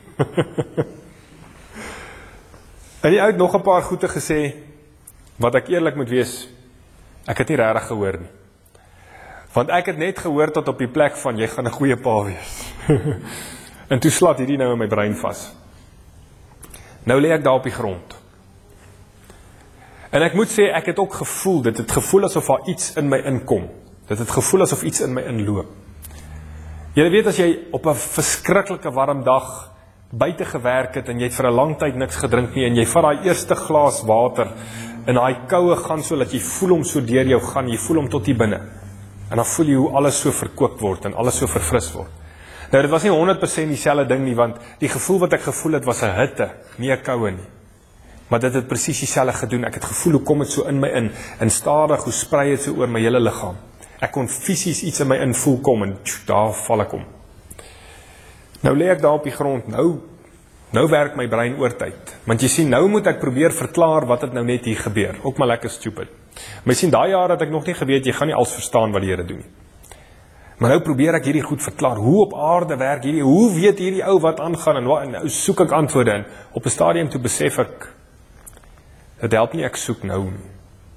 En die ou het nog 'n paar goeie gesê, wat ek eerlik moet wees, ek het nie regtig gehoor nie. Want ek het net gehoor tot op die plek van, jy gaan 'n goeie pa wees. En toe slat hierdie nou in my brein vas. Nou lê ek daar op die grond. En ek moet sê, ek het ook gevoel, dit het gevoel asof daar iets in my inkom. Dit het gevoel asof iets in my inloop. Jy weet, as jy op 'n verskriklike warm dag buite gewerk het, en jy het vir 'n lang tyd niks gedrink nie, en jy vat daai eerste glas water, en daai koue gaan so, dat jy voel hom so deur jou gaan, jy voel hom tot hier binne. En dan voel jy hoe alles so verkoop word, en alles so verfris word. Nou, dit was nie 100% dieselfde ding nie, want die gevoel wat ek gevoel het, was 'n hitte, nie 'n koue nie. Maar dit het presies dieselfde gedoen. Ek het gevoel, hoe kom dit so in my in, en stadig, hoe sprei dit so oor my hele liggaam. Ek kon fisies iets in my in voel kom, en daar val ek om. Nou lê ek daar op die grond, nou werk my brein oortyd. Want jy sien, nou moet ek probeer verklaar wat het nou net hier gebeur. Ook maar lekker stupid. Maar jy sien, daai jaar het ek nog nie geweet, jy gaan nie alles verstaan wat die Here doen. Maar nou probeer ek hierdie goed verklaar. Hoe op aarde werk hierdie, hoe weet hierdie ou wat aangaan, en nou soek ek antwoorde in. Op 'n stadium toe besef ek, dit help nie, ek soek nou nie.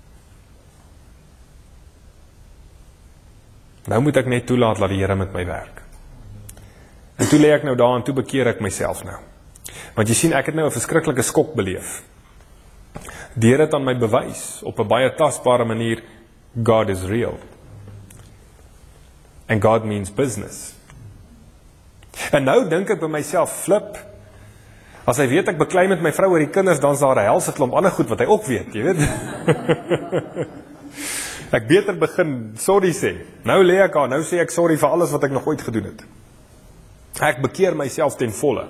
Nou moet ek net toelaat dat die Here met my werk. En toe lê ek nou daar, en toe bekeer ek myself nou. Want jy sien, ek het nou 'n verskriklike skok beleef. Die Here het aan my bewys, op 'n baie tasbare manier, God is real. And God means business. En nou dink ek by myself, flip, as hy weet ek beklei met my vrou oor die kinders, dan is daar 'n helse klomp ander goed wat hy ook weet, jy weet. Ek beter begin sorry sê. Nou lê ek daar, nou sê ek sorry vir alles wat ek nog ooit gedoen het. Ek bekeer myself ten volle.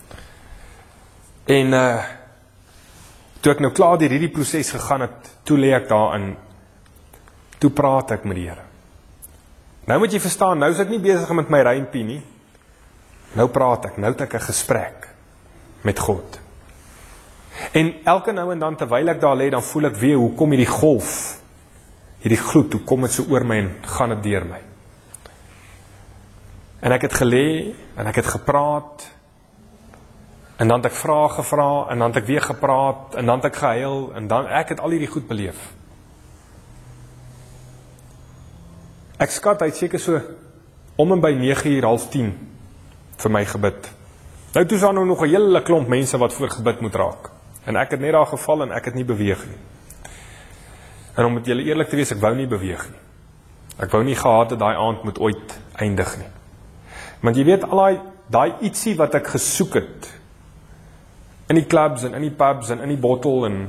En toe ek nou klaar deur hierdie proses gegaan het, toe lê ek daar en toe praat ek met die Here. Nou moet jy verstaan, nou is ek nie besig met my rympie nie. Nou praat ek, nou het ek 'n gesprek met God. En elke nou en dan terwyl ek daar lê, dan voel ek weer, hoe kom hierdie golf, hierdie gloed, hoe kom dit so oor my en gaan dit deur my. En ek het gelê, en ek het gepraat, en dan het ek vrae gevra, en dan het ek weer gepraat, en dan het ek gehuil, en dan, ek het al hierdie goed beleef. Ek skat, hy het seker so, om en by 9:30 vir my gebid. Nou toe is daar nou nog 'n hele klomp mense wat voor gebid moet raak. En ek het net daar geval, en ek het nie beweeg nie. En om met julle eerlik te wees, ek wou nie beweeg nie. Ek wou nie gehad dat daai aand moet ooit eindig nie. Want jy weet, al daai ietsie wat ek gesoek het, in die clubs en in die pubs en in die bottel en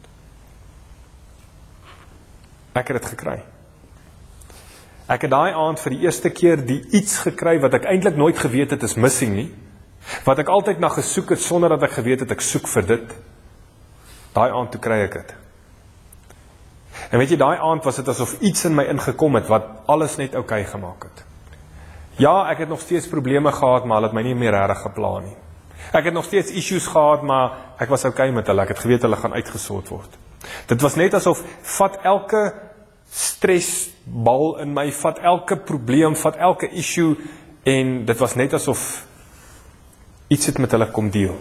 ek het dit gekry. Ek het daai aand vir die eerste keer die iets gekry wat ek eintlik nooit geweet het is missing nie, wat ek altyd na gesoek het sonder dat ek geweet het ek soek vir dit. Daai aand toe kry ek dit. En weet jy, daai aand was dit asof iets in my ingekom het wat alles net oukei gemaak het. Ja, ek het nog steeds probleme gehad, maar hulle het my nie meer regtig gepla nie. Ek het nog steeds issues gehad, maar ek was oukei met hulle. Ek het geweet hulle gaan uitgesort word. Dit was net asof vat elke stresbal in my, vat elke probleem, vat elke issue en dit was net asof iets het met hulle kom deel.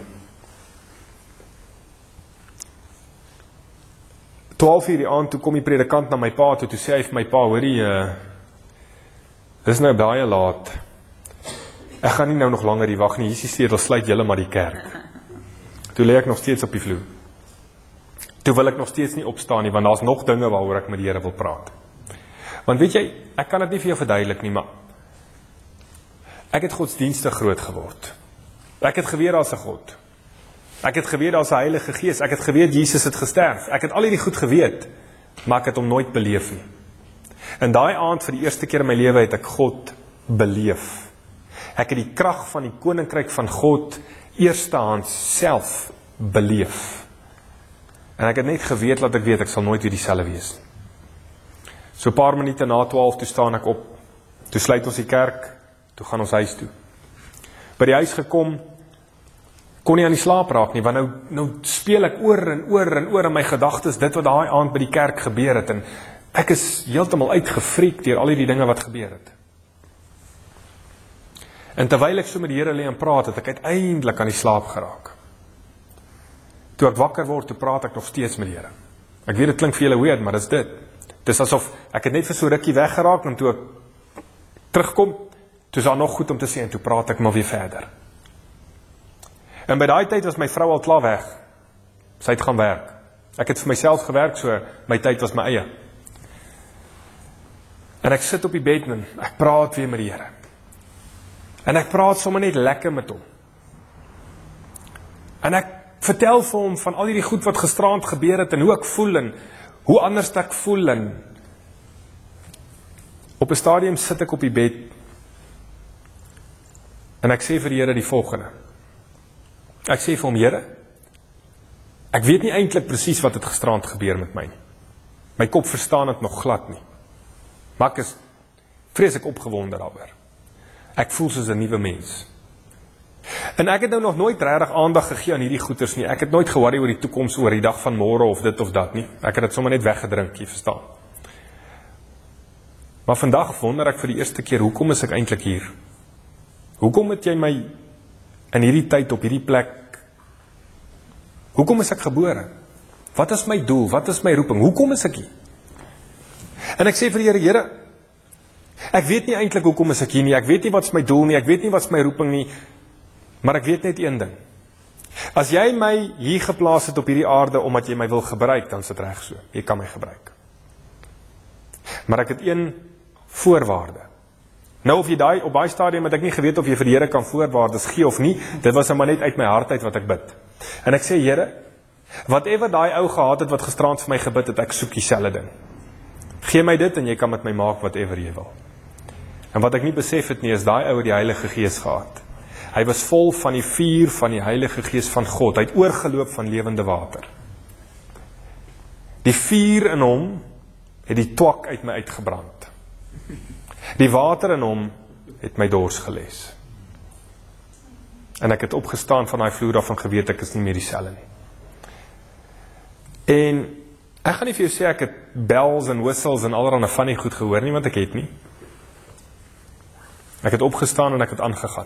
12:00 die aand, toe kom die predikant na my pa toe sê hy vir my pa, hoorie, dis nou baie laat. Ek gaan nie nou nog langer die wag nie, hier is die sleutel, sluit julle maar die kerk. Toe lê ek nog steeds op die vloer. Toe wil ek nog steeds nie opstaan nie, want daar's nog dinge waaroor ek met die Here wil praat. Want weet jy, ek kan dit nie vir jou verduidelik nie, maar ek het godsdienstig groot geword. Ek het geweet daar's 'n God. Ek het geweet daar's 'n Heilige Gees. Ek het geweet Jesus het gesterf. Ek het al hierdie goed geweet, maar ek het hom nooit beleef nie. En daai aand vir die eerste keer in my lewe het ek God beleef. Ek het die krag van die koninkryk van God eerstehands self beleef. En ek het net geweet dat ek weet ek sal nooit weer dieselfde wees. So 'n paar minute na 12 toe staan ek op. Toe sluit ons die kerk, toe gaan ons huis toe. By die huis gekom, kon nie aan die slaap raak nie, want nou speel ek oor en oor in my gedagtes dit wat daai aand by die kerk gebeur het, en ek is heeltemal uitgefreak deur al die dinge wat gebeur het. En terwyl ek so met die Here lê en praat, het ek uiteindelik aan die slaap geraak. Toe ek wakker word, toe praat ek nog steeds met die Here. Ek weet dit klink vir julle weird, maar dis dit. Dis asof ek het net vir so rukkie weggeraak, en toe ek terugkom, toe is daar nog goed om te sê, en toe praat ek maar weer verder. En by daai tyd was my vrou al klaar weg. Sy het gaan werk. Ek het vir myself gewerk, so my tyd was my eie. En ek sit op die bed en ek praat weer met die Here. En ek praat sommer net lekker met hom. En ek vertel vir hom van al die goed wat gisteraand gebeur het, en hoe ek voel, en hoe anders ek voel, en op 'n stadium sit ek op die bed, en ek sê vir die Here die volgende. Ek sê vir hom, Here, ek weet nie eintlik presies wat het gisteraand gebeur met my nie. My kop verstaan het nog glad nie. Maar ek is vreeslik opgewonde daaroor. Ek voel soos 'n nuwe mens. En ek het nou nog nooit regtig aandag gegee aan hierdie goeters nie. Ek het nooit ge-worry oor die toekoms, oor die dag van môre of dit of dat nie. Ek het dit sommer net weggedrink, jy verstaan. Maar vandag wonder ek vir die eerste keer, hoekom is ek eintlik hier? Hoekom het jy my in hierdie tyd op hierdie plek? Hoekom is ek gebore? Wat is my doel? Wat is my roeping? Hoekom is ek hier? En ek sê vir die Here, Here, ek weet nie eintlik hoekom is ek hier nie. Ek weet nie wat is my doel nie. Ek weet nie wat is my roeping nie. Maar ek weet net een ding. As jy my hier geplaas het op hierdie aarde omdat jy my wil gebruik, dan is dit reg so. Jy kan my gebruik. Maar ek het een voorwaarde. Nou of jy op daai stadium het ek nie geweet of jy vir die Here kan voorwaardes gee of nie. Dit was maar net uit my hart uit wat ek bid. En ek sê, Here, whatever daai ou gehad het wat gisteraand vir my gebid het, ek soek dieselfde ding. Gee my dit en jy kan met my maak whatever jy wil. En wat ek nie besef het nie, is daai ou het die Heilige Gees gehad. Hy was vol van die vuur van die Heilige Gees van God. Hy het oorgeloop van lewende water. Die vuur in hom het die twak uit my uitgebrand. Die water in hom het my dors geles. En ek het opgestaan van daai vloer af en geweet ek is nie meer dieselfde nie. En ek gaan nie vir jou sê ek het bells en whistles en allerlei funny goed gehoor nie, want ek het nie. Ek het opgestaan en ek het aangegaan.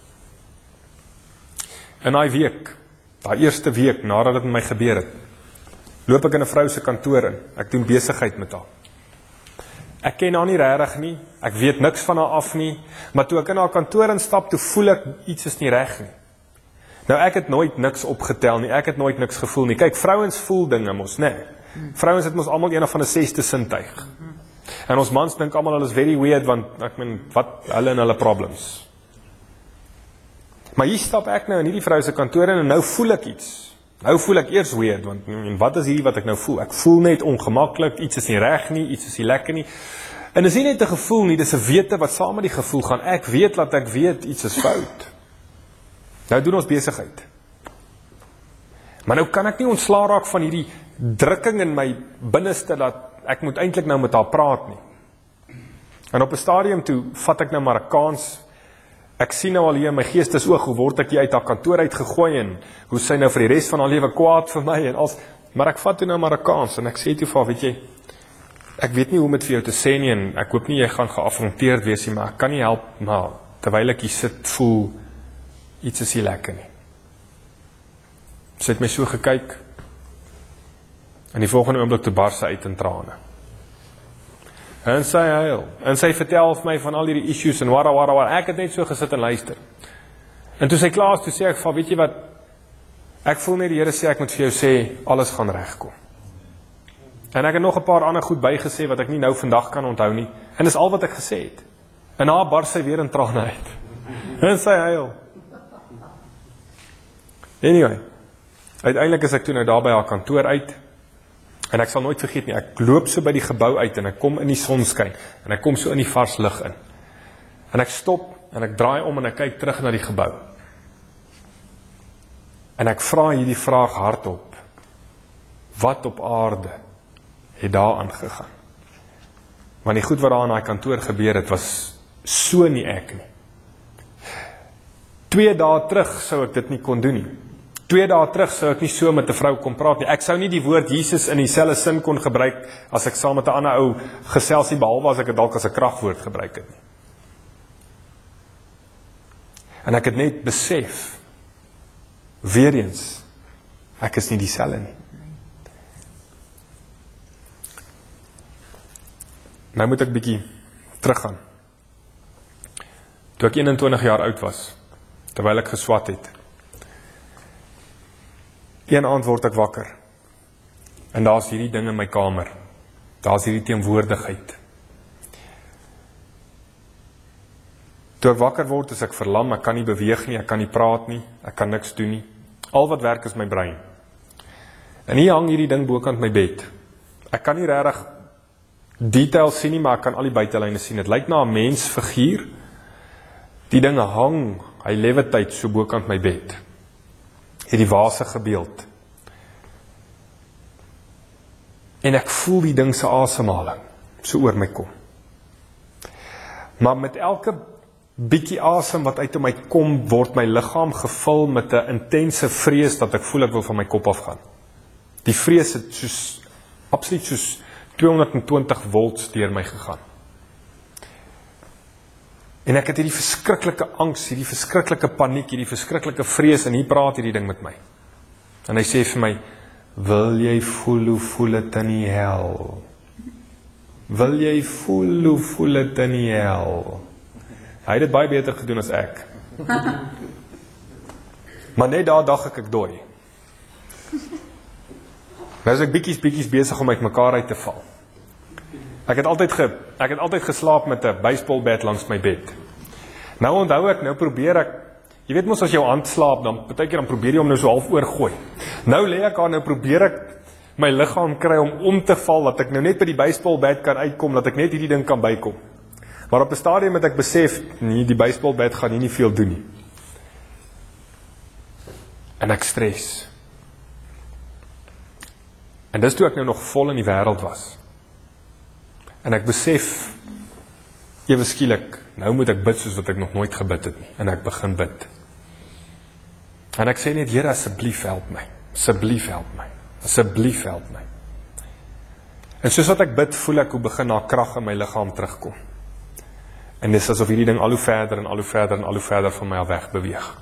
In daai week, daai eerste week nadat dit met my gebeur het, loop ek in 'n vrou se kantoor in. Ek doen besigheid met haar. Ek ken haar nie regtig nie, ek weet niks van haar af nie, maar toe ek in haar kantoor instap, toe voel ek iets is nie reg nie. Nou ek het nooit niks opgetel nie, ek het nooit niks gevoel nie. Kyk, vrouens voel dinge mos, né? Vrouens het mos almal een van 'n 6de sintuig. En ons mans dink almal hulle is very weird, want ek meen, wat hulle en hulle problems. Maar hier stap ek nou in hierdie vrou se kantoor en nou voel ek iets. Nou voel ek eers weird, want en wat is hierdie wat ek nou voel? Ek voel net ongemaklik, iets is nie reg nie, iets is nie lekker nie. En dis nie net 'n gevoel nie, dis 'n wete wat saam met die gevoel gaan. Ek weet dat ek weet, iets is fout. Nou doen ons besigheid. Maar nou kan ek nie ontslaa raak van hierdie drukking in my binneste dat ek moet eintlik nou met haar praat nie. En op 'n stadium toe vat ek nou maar 'n kans. Ek sien nou al hier in my geestesoog hoe word ek hier uit haar kantoor uitgegooi en hoe sy nou vir die res van haar lewe kwaad vir my en als, maar ek vat toe nou maar 'n kans en ek sê toe vir haar, weet jy, ek weet nie hoe om dit vir jou te sê nie en ek hoop nie jy gaan geafronteerd wees nie, maar ek kan nie help, maar terwyl ek hier sit, voel iets is nie lekker nie. Sy het my so gekyk en die volgende oomblik toe bars sy uit in trane. En sy huil, en sy vertel vir my van al die issues en wara, ek het net so gesit en luister. En toe sy klaar is, toe sê ek van, weet jy wat, ek voel net die Here sê, ek moet vir jou sê, alles gaan regkom. En ek het nog 'n paar ander goed bygesê, wat ek nie nou vandag kan onthou nie, en dis al wat ek gesê het. En haar bars sy weer in trane uit. En sy huil. Anyway, uiteindelik is ek toe nou daar by haar kantoor uit, en ek sal nooit vergeet nie, ek loop so by die gebou uit, en ek kom in die sonskyn, en ek kom so in die vars lig in. En ek stop, en ek draai om, en ek kyk terug na die gebou. En ek vra hierdie vraag hardop, wat op aarde het daar aangegaan? Want die goed wat daar in die kantoor gebeur het, was so nie ek nie. 2 dae terug sou ek dit nie kon doen nie. 2 dae terug sou ek nie so met 'n vrou kon praat nie. Ek sou nie die woord Jesus in dieselfde sin kon gebruik as ek saam met 'n ander ou gesels nie, behalwe as ek dit dalk as 'n kragwoord gebruik het nie. En ek het net besef, weer eens, ek is nie dieselfde nie. Nou moet ek bietjie teruggaan. Toe ek 21 jaar oud was, terwyl ek geswat het, een aand word ek wakker, en daar's hierdie ding in my kamer, daar's hierdie teenwoordigheid. Toe ek wakker word, is ek verlam, ek kan nie beweeg nie, ek kan nie praat nie, ek kan niks doen nie. Al wat werk is my brein. En hier hang hierdie ding bokant my bed. Ek kan nie regtig details sien nie, maar ek kan al die buitelyne sien. Dit lyk na 'n mensfiguur. Die ding hang, hy levitate so bokant my bed. Hierdie wasige beeld. En ek voel die ding se asemhaling so oor my kom. Maar met elke bietjie asem wat uit my kom, word my liggaam gevul met 'n intense vrees dat ek voel ek wil van my kop afgaan. Die vrees het soos absoluut soos 220 volts deur my gegaan. En ek het hierdie verskriklike angs, hierdie verskriklike paniek, hierdie verskriklike vrees, en hier praat hierdie ding met my. En hy sê vir my, wil jy voel hoe voel dit in die hel? Wil jy voel hoe voel dit in die hel? Hy het dit baie beter gedoen as ek. Maar net daar dag ek dooi. Nou is ek bietjies besig om uit mekaar uit te val. Ek het altyd geslaap met 'n baseballbat langs my bed. Nou onthou ek, nou probeer ek, jy weet mos as jou hand slaap, dan partykeer dan probeer jy hom nou so half oorgooi. Nou lê ek daar, nou probeer ek my liggaam kry om te val, dat ek nou net by die baseballbat kan uitkom, dat ek net hierdie ding kan bykom. Maar op 'n stadium het ek besef, nee, die baseballbat gaan nie veel doen nie. En ek stres. En dis toe ek nou nog vol in die wêreld was. En ek besef, ewe skielik, nou moet ek bid soos wat ek nog nooit gebid het nie. En ek begin bid. En ek sê net, Here, asseblief help my. Asseblief help my. Asseblief help my. En soos wat ek bid, voel ek hoe begin daar krag in my liggaam terugkom. En dis asof hierdie ding al hoe verder en al hoe verder en al hoe verder van my al weg beweeg.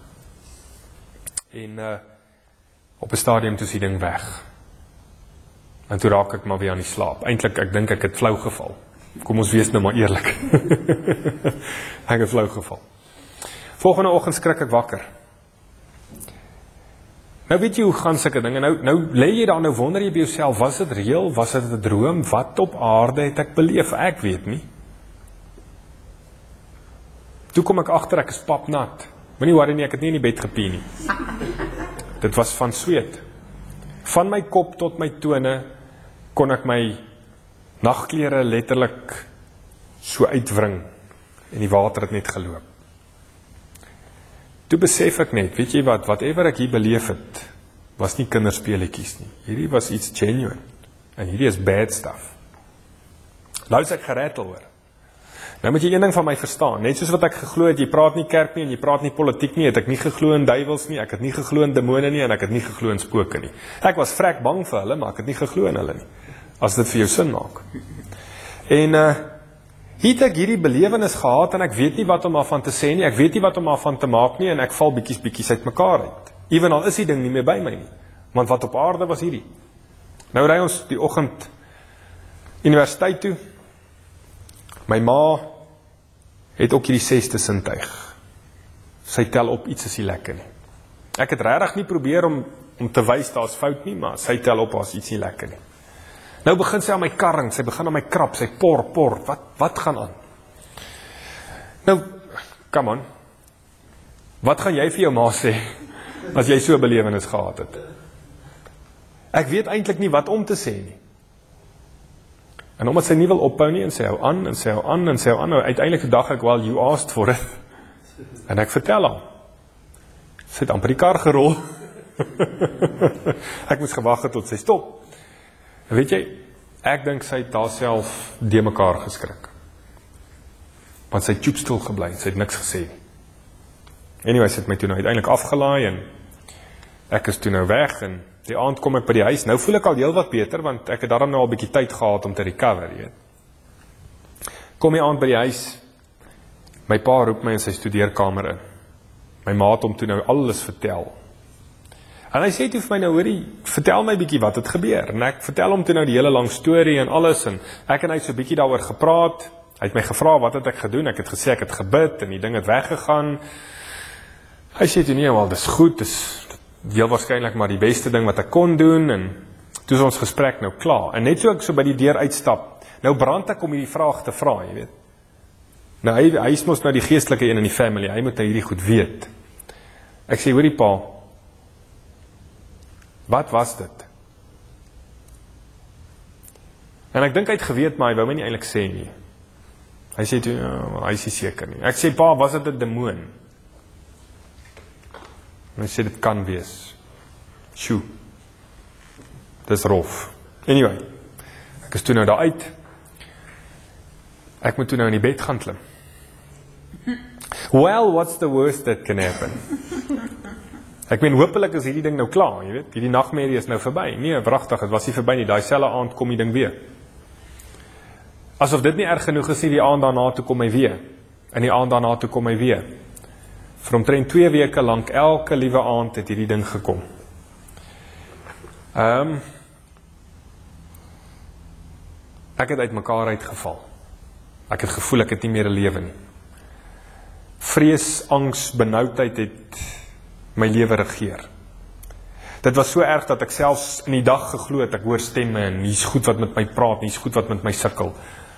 En op 'n stadium toe is die ding weg. En toe raak ek maar weer aan die slaap. Eintlik, ek dink ek het flou geval. Kom ons wees nou maar eerlik. Ek het flou geval. Volgende oggend skrik ek wakker. Nou weet jy hoe gaan sulke dinge. Nou lê jy daar, nou wonder jy by jouself, was dit reël? Was dit 'n droom? Wat op aarde het ek beleef? Ek weet nie. Toe kom ek agter, ek is papnat. Moenie worry nie, ek het nie in die bed gepie nie. Dit was van sweet. Van my kop tot my tone kon ek my nagklere letterlik so uitwring en die water het net geloop. Toe besef ek net, weet jy wat, whatever ek hier beleef het, was nie kinderspeletjies nie. Hierdie was iets genuine. En hierdie is bad stuff. Nou is ek gerattel hoor. Nou moet jy een ding van my verstaan, net soos wat ek geglo het, jy praat nie kerk nie en jy praat nie politiek nie, het ek nie geglo in duiwels nie, ek het nie geglo in demone nie en ek het nie geglo in spooke nie. Ek was vrek bang vir hulle, maar ek het nie geglo in hulle nie, as dit vir jou sin maak. En hier het ek hierdie belewenis gehad en ek weet nie wat om daarvan te sê nie, ek weet nie wat om daarvan te maak nie en ek val bietjies uit mekaar uit. Evenal is die ding nie meer by my nie, want wat op aarde was hierdie. Nou ry ons die oggend universiteit toe. My ma het ook hierdie 6de sintuig. Sy tel op, iets is nie lekker nie. Ek het regtig nie probeer om te wys daar's fout nie, maar sy tel op, as iets nie lekker nie. Nou begin sy aan my karring, sy begin aan my krap, sy por, wat gaan aan? Nou, come on, wat gaan jy vir jou ma sê, as jy so 'n belewenis gehad het? Ek weet eintlik nie wat om te sê nie. En omdat sy nie wil ophou nie, en sy hou aan, en sy hou aan, en sy hou aan, nou uiteindelik dag ek, well, you asked for it. En ek vertel haar. Sy het amper die kar gerol. Ek moes gewag het tot sy stop. En weet jy, ek dink sy het haarself de mekaar geskrik. Want sy het tjoepstil gebly, sy het niks gesê. Anyway, sy het my toe nou uiteindelik afgelaai, en ek is toe nou weg, en die aand kom ek by die huis, nou voel ek al heel wat beter, want ek het daarom nou al 'n bietjie tyd gehad om te recover, jy weet. Kom die aand by die huis, my pa roep my in sy studeerkamer in. My ma het hom toe nou alles vertel. En hy sê toe vir my nou, hoorie, vertel my bietjie wat het gebeur. En ek vertel hom toe nou die hele lang storie en alles, en ek en hy het so bietjie daaroor gepraat. Hy het my gevra, wat het ek gedoen? Ek het gesê, ek het gebid, en die ding het weggegaan. Hy sê toe nie, wel, dis goed, dis heel waarskynlik maar die beste ding wat ek kon doen, en toe is ons gesprek nou klaar. En net so ek so by die deur uitstap, nou brand ek om hierdie vraag te vra, jy weet. Nou, hy is mos nou die geestelike een in die family, hy moet nou hierdie goed weet. Ek sê, hoorie pa, wat was dit? En ek dink hy het geweet, maar hy wou my nie eintlik sê nie. Hy sê toe, hy is nie seker nie. Ek sê, pa, was dit 'n demoon? En hy sê, dit kan wees. Sjoe. Dis rof. Anyway, ek is toe nou daar uit. Ek moet toe nou in die bed gaan klim. Well, what's the worst that can happen? Ek meen, hopelik is hierdie ding nou klaar, jy weet. Hierdie nagmerrie is nou verby. Nee, wragtig, het was nie verby nie. Daai selfe aand kom die ding weer. Asof dit nie erg genoeg is nie, die aand daarna toe kom hy weer. En die aand daarna toe kom hy weer. Vir omtrent 2 weke lank, elke liewe aand het hierdie ding gekom. Ek het uit mekaar uitgeval. Ek het gevoel ek het nie meer 'n lewe nie. Vrees, angs, benoudheid het my lewe regeer. Dit was so erg dat ek selfs in die dag geglo het, ek hoor stemme en hier's goed wat met my praat, hier's goed wat met my sukkel.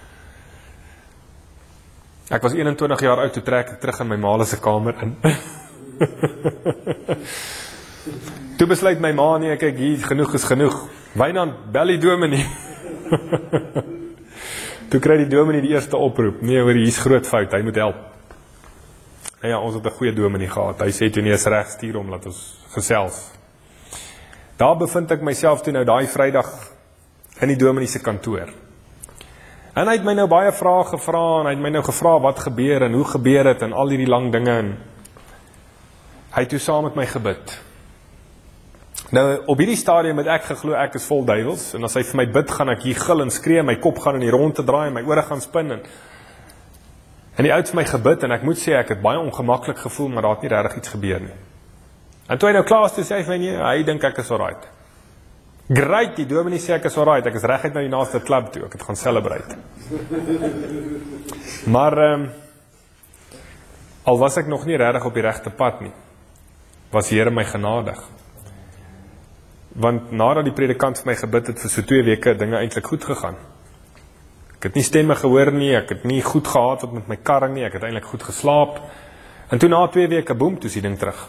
Ek was 21 jaar oud, toe trek ek terug in my ma se kamer in. Toe besluit my ma, nee, kyk, hier, genoeg is genoeg. Wynand, bel die dominee. Toe kry die dominee die eerste oproep. Nee, hoor, hier's groot fout, hy moet help. En ja, ons het 'n goeie dominee gehad. Hy sê toe, nee, is reg, stuur hom, laat ons gesels. Daar bevind ek myself toe nou daai Vrydag in die dominee se kantoor. En hy het my nou baie vrae gevra, en hy het my nou gevra wat gebeur, en hoe gebeur het, en al hierdie lang dinge, en hy het toe saam met my gebid. Nou, op hierdie stadium het ek geglo, ek is vol duiwels, en as hy vir my bid, gaan ek hier gil en skree, my kop gaan in die rondte draai, en my ore gaan spin, en die oud vir my gebid, en ek moet sê, ek het baie ongemaklik gevoel, maar daar het nie regtig iets gebeur nie. En toe hy nou klaar is, toe sê hy vir my, nee, hy dink ek is alright. Great, die dominee sê ek is alright, ek is reguit na die naaste klub toe, ek het gaan celebrate. Maar, al was ek nog nie regtig op die regte pad nie, was die Here my genadig. Want nadat die predikant vir my gebid het vir so 2 weke, dinge eintlik goed gegaan. Ek het nie stemme gehoor nie, ek het nie goed gehad wat met my karring nie, ek het eintlik goed geslaap. En toe na 2 weke, boem, toe is die ding terug.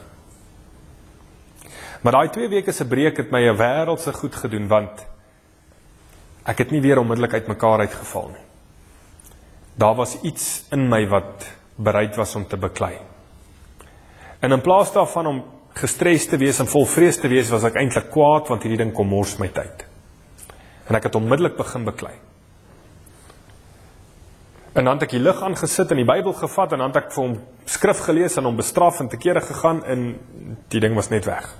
Maar daai 2 weke se breek het my 'n wêreldse goed gedoen, want ek het nie weer onmiddellik uit mekaar uitgeval nie. Daar was iets in my wat bereid was om te beklei. En in plaas daarvan om gestres te wees en vol vrees te wees, was ek eintlik kwaad, want hierdie ding kom mors my tyd. En ek het onmiddellik begin beklei. En dan het ek die lig aangesit en die Bybel gevat, en dan het ek vir hom skrif gelees en hom bestraf en te kere gegaan, en die ding was net weg.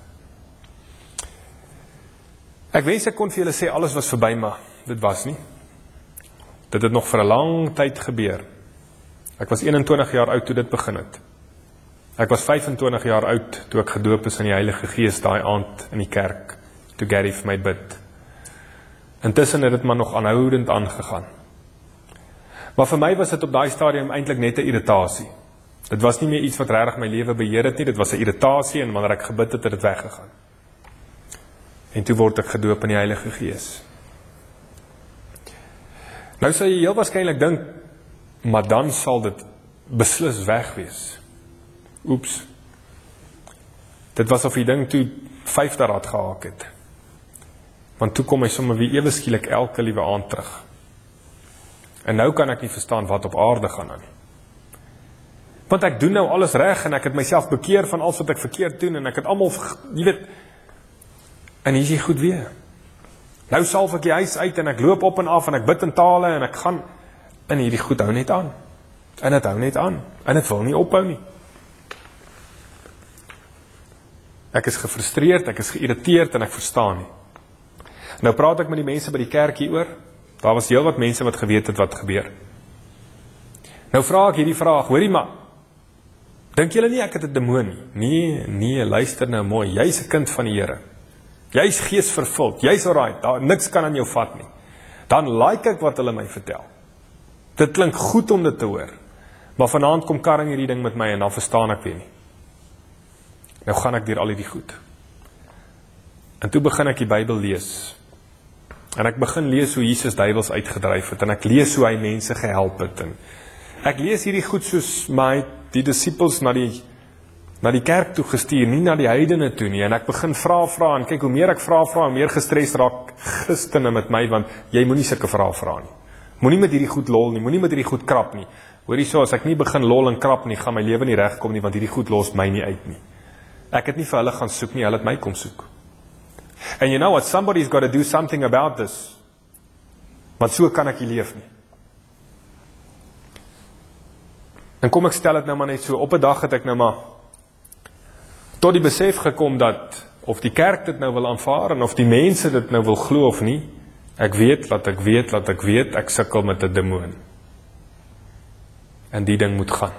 Ek wens ek kon vir julle sê, alles was verby, maar dit was nie. Dit het nog vir 'n lang tyd gebeur. Ek was 21 jaar oud toe dit begin het. Ek was 25 jaar oud toe ek gedoop is in die Heilige Gees daai aand in die kerk, toe Gary vir my bid. Intussen het dit maar nog aanhoudend aangegaan. Maar vir my was dit op daai stadium eintlik net 'n irritasie. Dit was nie meer iets wat regtig my lewe beheer het nie, dit was 'n irritasie, en wanneer ek gebid het, het dit weggegaan. En toe word ek gedoop in die Heilige Gees. Nou sal jy heel waarskynlik dink, maar dan sal dit beslis weg wees. Oeps. Dit was of die ding toe 5 daaruit gehaak het. Want toe kom hy sommer weer ewe skielik elke liewe aand terug. En nou kan ek nie verstaan wat op aarde gaan aan nie. Want ek doen nou alles reg, en ek het myself bekeer van alles wat ek verkeerd doen, en ek het almal, jy weet, en hier is hy goed weer. Nou salf ek die huis uit, en ek loop op en af, en ek bid in tale, en ek gaan, en hierdie goed hou net aan. En het hou net aan, en het wil nie ophou nie. Ek is gefrustreerd, ek is geïrriteerd, en ek verstaan nie. Nou praat ek met die mense by die kerk hieroor. Daar was heel wat mense wat geweet het wat gebeur. Nou vra ek hierdie vraag, hoorie maar, dink julle nie ek het 'n demoon nie? Nee, luister nou mooi, jy's 'n kind van die Here. Jy's geesvervuld, jy's alright, daar niks kan aan jou vat nie. Dan like ek wat hulle my vertel. Dit klink goed om dit te hoor. Maar vanaand kom Karin hierdie ding met my, en dan verstaan ek weer nie. Nou gaan ek deur al hierdie goed. En toe begin ek die Bybel lees. En ek begin lees hoe Jesus duiwels uitgedryf het, en ek lees hoe hy mense gehelp het. En ek lees hierdie goed soos die disippels na die kerk toe gestuur, nie na die heidene toe nie. En ek begin vra, en kyk, hoe meer ek vra, hoe meer gestres raak Christene met my, want jy moenie sulke vra nie. Moenie met hierdie goed lol nie, moenie met hierdie goed krap nie. Hoorie so, as ek nie begin lol en krap nie, gaan my lewe nie regkom nie, want hierdie goed los my nie uit nie. Ek het nie vir hulle gaan soek nie, hulle het my kom soek. And you know what, somebody's got to do something about this. Want so kan ek nie leef nie. En kom ek stel het nou maar net so, op 'n dag het ek nou maar tot die besef gekom dat, of die kerk dit nou wil aanvaar, en of die mense dit nou wil glo of nie, ek weet, ek sukkel met 'n demoon. En die ding moet gaan.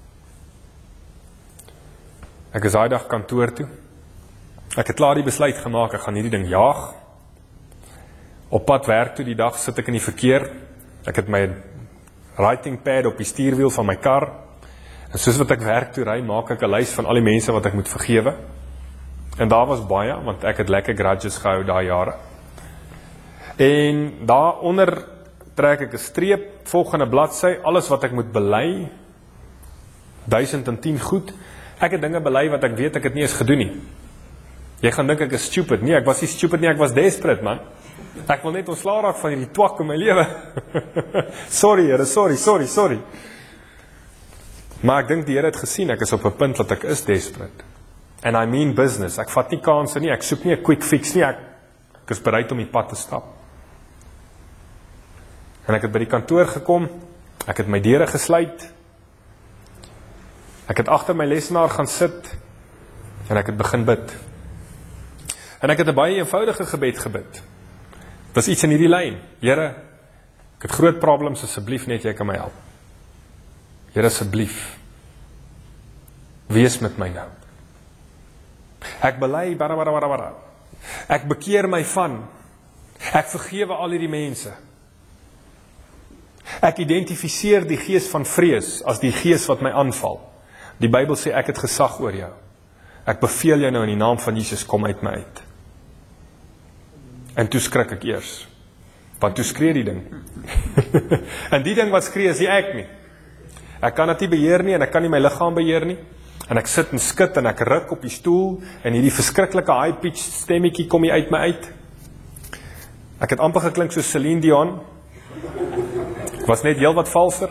Ek is daai dag kantoor toe. Ek het klaar die besluit gemaak, ek gaan hierdie ding jaag. Op pad werk toe die dag sit ek in die verkeer. Ek het my writing pad op die stuurwiel van my kar. En soos wat ek werk toe ry, maak ek 'n lys van al die mense wat ek moet vergewe. En daar was baie, want ek het lekker grudges gehou daai jare. En daaronder trek ek 'n streep, volgende bladsy, alles wat ek moet bely, 1010 goed. Ek het dinge bely wat ek weet ek het nie eens gedoen nie. Jy gaan dink ek is stupid. Nee, ek was nie stupid nie, ek was desperate, man. Ek wil net ontslae raak van hierdie twak in my lewe. Sorry, Here, sorry. Maar ek dink die Here het gesien, ek is op 'n punt dat ek is desperate. And I mean business. Ek vat nie kansse nie, ek soek nie 'n quick fix nie, ek is bereid om die pad te stap. En ek het by die kantoor gekom, ek het my deure gesluit, ek het agter my lesenaar gaan sit, en ek het begin bid. En ek het 'n baie eenvoudige gebed gebid. Dit is iets in hierdie lyn. Here, ek het groot problems, asseblief net jy kan my help. Here, asseblief, wees met my nou. Ek bely, ek bekeer my van, ek vergewe al hierdie mense. Ek identifiseer die gees van vrees as die gees wat my aanval. Die Bybel sê ek het gesag oor jou. Ek beveel jou nou in die naam van Jesus, kom uit my uit. En toe skrik ek eers, want toe skree die ding. En die ding wat skree is nie ek nie. Ek kan dit nie beheer nie, en ek kan nie my liggaam beheer nie. En ek sit en skit en ek ruk op die stoel en hierdie verskriklike high-pitch stemmetjie kom hier uit my uit. Ek het amper geklink soos Celine Dion. Ek was net heel wat valser.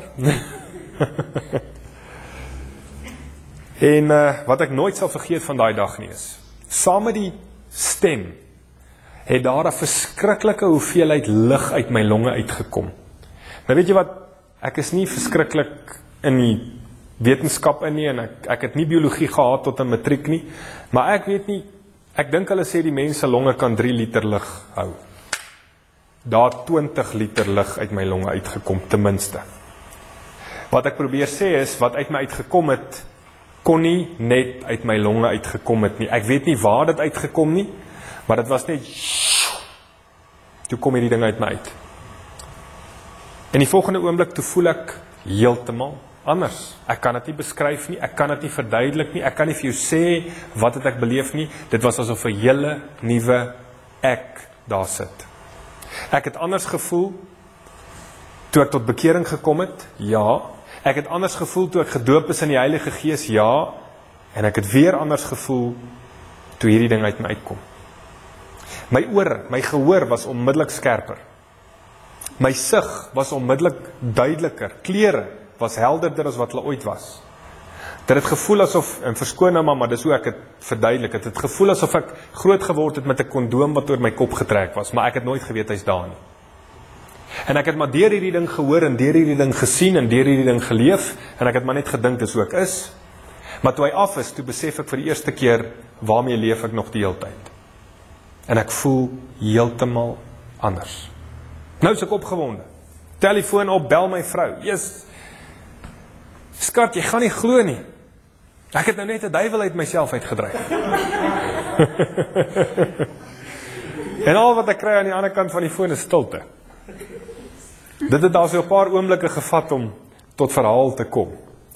En wat ek nooit sal vergeet van daai dag nie is, saam met die stem, het daar 'n verskriklike hoeveelheid lug uit my longe uitgekom. Nou weet jy wat, ek is nie verskriklik in die wetenskap in nie, en ek het nie biologie gehad tot 'n matriek nie, maar ek weet nie, ek dink hulle sê die mense longe kan 3 liter lug hou. Daar 20 liter lug uit my longe uitgekom, ten minste. Wat ek probeer sê is, wat uit my uitgekom het, kon nie net uit my longe uitgekom het nie. Ek weet nie waar dit uitgekom nie, maar dit was net, toe kom hierdie ding uit my uit. En die volgende oomblik, toe voel ek heeltemal anders. Ek kan dit nie beskryf nie, ek kan dit nie verduidelik nie, ek kan nie vir jou sê wat het ek beleef nie. Dit was asof 'n hele nuwe ek daar sit. Ek het anders gevoel toe ek tot bekering gekom het, ja. Ek het anders gevoel toe ek gedoop is in die Heilige Gees, ja. En ek het weer anders gevoel toe hierdie ding uit my uitkom. My ore, my gehoor was onmiddellik skerper. My sig was onmiddellik duideliker. Klere was helderder as wat hulle ooit was. Dit het gevoel asof, en verskoon nou maar dis hoe ek het verduidelik, het het gevoel asof ek groot geword het met 'n kondoom wat oor my kop getrek was, maar ek het nooit geweet hy's daar nie. En ek het maar deur hierdie ding gehoor, en deur hierdie ding gesien, en deur hierdie ding geleef, en ek het maar net gedink dis hoe ek is. Maar toe hy af is, toe besef ek vir die eerste keer, waarmee leef ek nog die hele tyd. En ek voel heeltemal anders. Nou is ek opgewonde. Telefoon op, bel my vrou. Yes. Skat, jy gaan nie glo nie. Ek het nou net 'n duiwel uit myself uitgedryf. En al wat ek kry aan die ander kant van die foon is stilte. Dit het daar so 'n paar oomblikke gevat om tot verhaal te kom.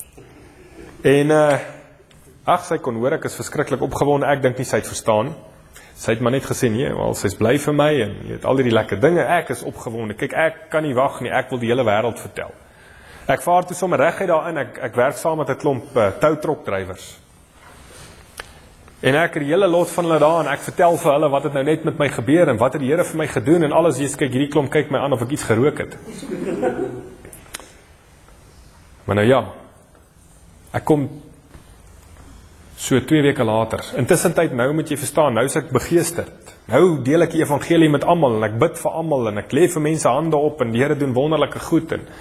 En sy kon hoor, ek is verskriklik opgewonde, ek dink nie sy het verstaan. Sy het maar net gesê, nee, wel, sy's bly vir my, en jy het al die lekker dinge, ek is opgewonde, kyk, ek kan nie wag nie, ek wil die hele wêreld vertel. Ek vaar toe sommer reguit daarin, ek werk saam met 'n klomp toutrokdrywers. En ek het die hele lot van hulle daar, en ek vertel vir hulle wat het nou net met my gebeur, en wat het die Here vir my gedoen, en alles, jy kyk, hierdie klomp kyk my aan of ek iets gerook het. Maar nou ja, ek kom so 2 weke later. Intussen tyd, nou moet jy verstaan, nou is ek begeesterd. Nou deel ek die evangelie met almal, en ek bid vir almal, en ek lê vir mense hande op, en die Here doen wonderlike goed, en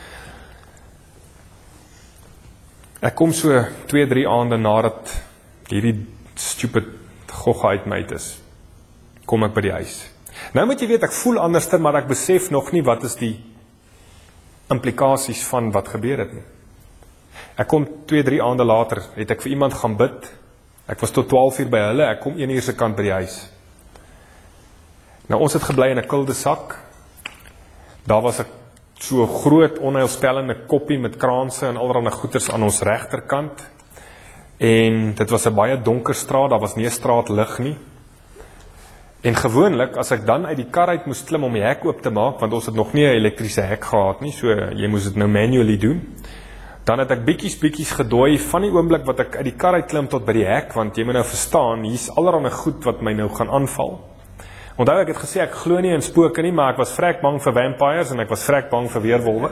ek kom so 2-3 aande nadat hierdie stupid gogga uit my uit is, kom ek by die huis. Nou moet jy weet, ek voel anderster, maar ek besef nog nie wat is die implikasies van wat gebeur het nie. Ek kom 2-3 aande later, het ek vir iemand gaan bid. Ek was tot 12 uur by hulle, ek kom 1 uur se kant by die huis. Nou ons het gebly in 'n kuldesak. Daar was 'n so groot onheilspellende koppie met kraanse en allerlei goeders aan ons regterkant. En dit was 'n baie donker straat, daar was nie 'n straatlig nie. En gewoonlik, as ek dan uit die kar uit moes klim om die hek oop te maak, want ons het nog nie 'n elektriese hek gehad nie, so jy moes dit nou manually doen. Dan het ek bietjies gedooi van die oomblik wat ek uit die kar uit klim tot by die hek, want jy moet nou verstaan, hier's allerlei goed wat my nou gaan aanval. Onthou, ek het gesê, ek glo nie in spooke nie, maar ek was vrek bang vir vampires, en ek was vrek bang vir weerwolwe.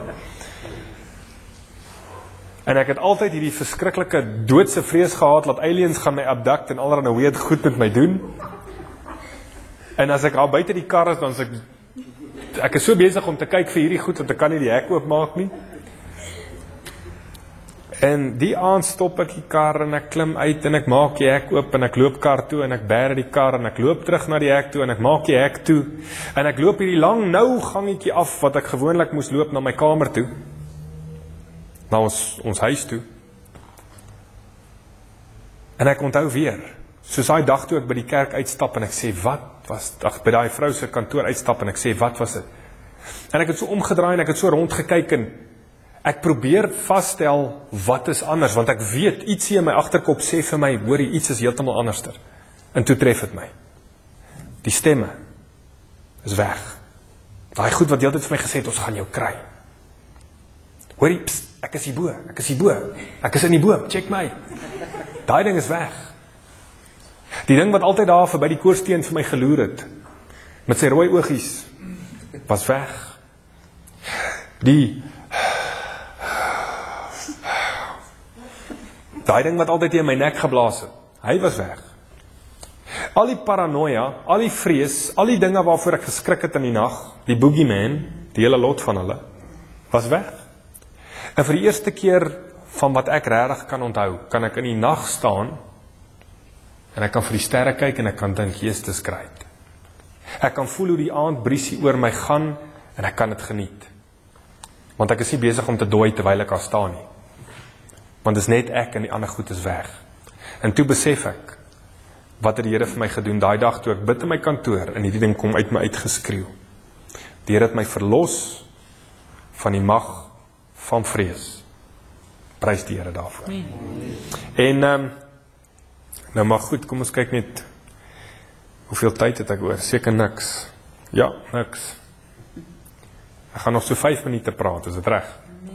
En ek het altyd hierdie verskriklike doodse vrees gehad, dat aliens gaan my abduct en allerlei weird goed met my doen. En as ek al buite die kar is, dan is ek is so besig om te kyk vir hierdie goed, want ek kan nie die hek oopmaak nie. En die aand stop ek die kar, en ek klim uit, en ek maak die hek oop, en ek loop kar toe, en ek bære die kar, en ek loop terug na die hek toe, en ek maak die hek toe, en ek loop hierdie lang nou gangetjie af, wat ek gewoonlik moes loop na my kamer toe, na ons huis toe. En ek onthou weer, soos daai dag toe ek by die kerk uitstap, en ek sê, by daai vrou se kantoor uitstap, en ek sê, wat was dit? En ek het so omgedraai, en ek het so rondgekyk, en ek probeer vasstel, wat is anders, want ek weet, ietsie in my agterkop sê vir my, hoorie, iets is heeltemal anderster. En toe tref het my. Die stemme is weg. Daai goed wat die hele tyd vir my gesê het, ons gaan jou kry. Hoorie, pst, ek is hierbo, ek is in die boom, check my. Daai ding is weg. Die ding wat altyd daar verby die koorsteen vir my geloer het, met sy rooi oogies, was weg. Daai ding wat altyd in my nek geblaas het, hy was weg. Al die paranoia, al die vrees, al die dinge waarvoor ek geskrik het in die nag, die boogeyman, die hele lot van hulle, was weg. En vir die eerste keer van wat ek regtig kan onthou, kan ek in die nag staan, en ek kan vir die sterre kyk en ek kan dink, Jesus Christus. Ek kan voel hoe die aandbriesie oor my gaan, en ek kan dit geniet. Want ek is nie besig om te dooi terwyl ek daar staan nie. Want dis net ek en die ander goed is weg. En toe besef ek, wat het die Here vir my gedoen daai dag toe ek bid in my kantoor en hierdie ding kom uit my uitgeskreeu. Die Here het my verlos van die mag van vrees. Prys die Here daarvoor. En nou maar goed, kom ons kyk net hoeveel tyd het ek oor? Seker niks. Ja, niks. Ek gaan nog so 5 minute praat, is dit reg?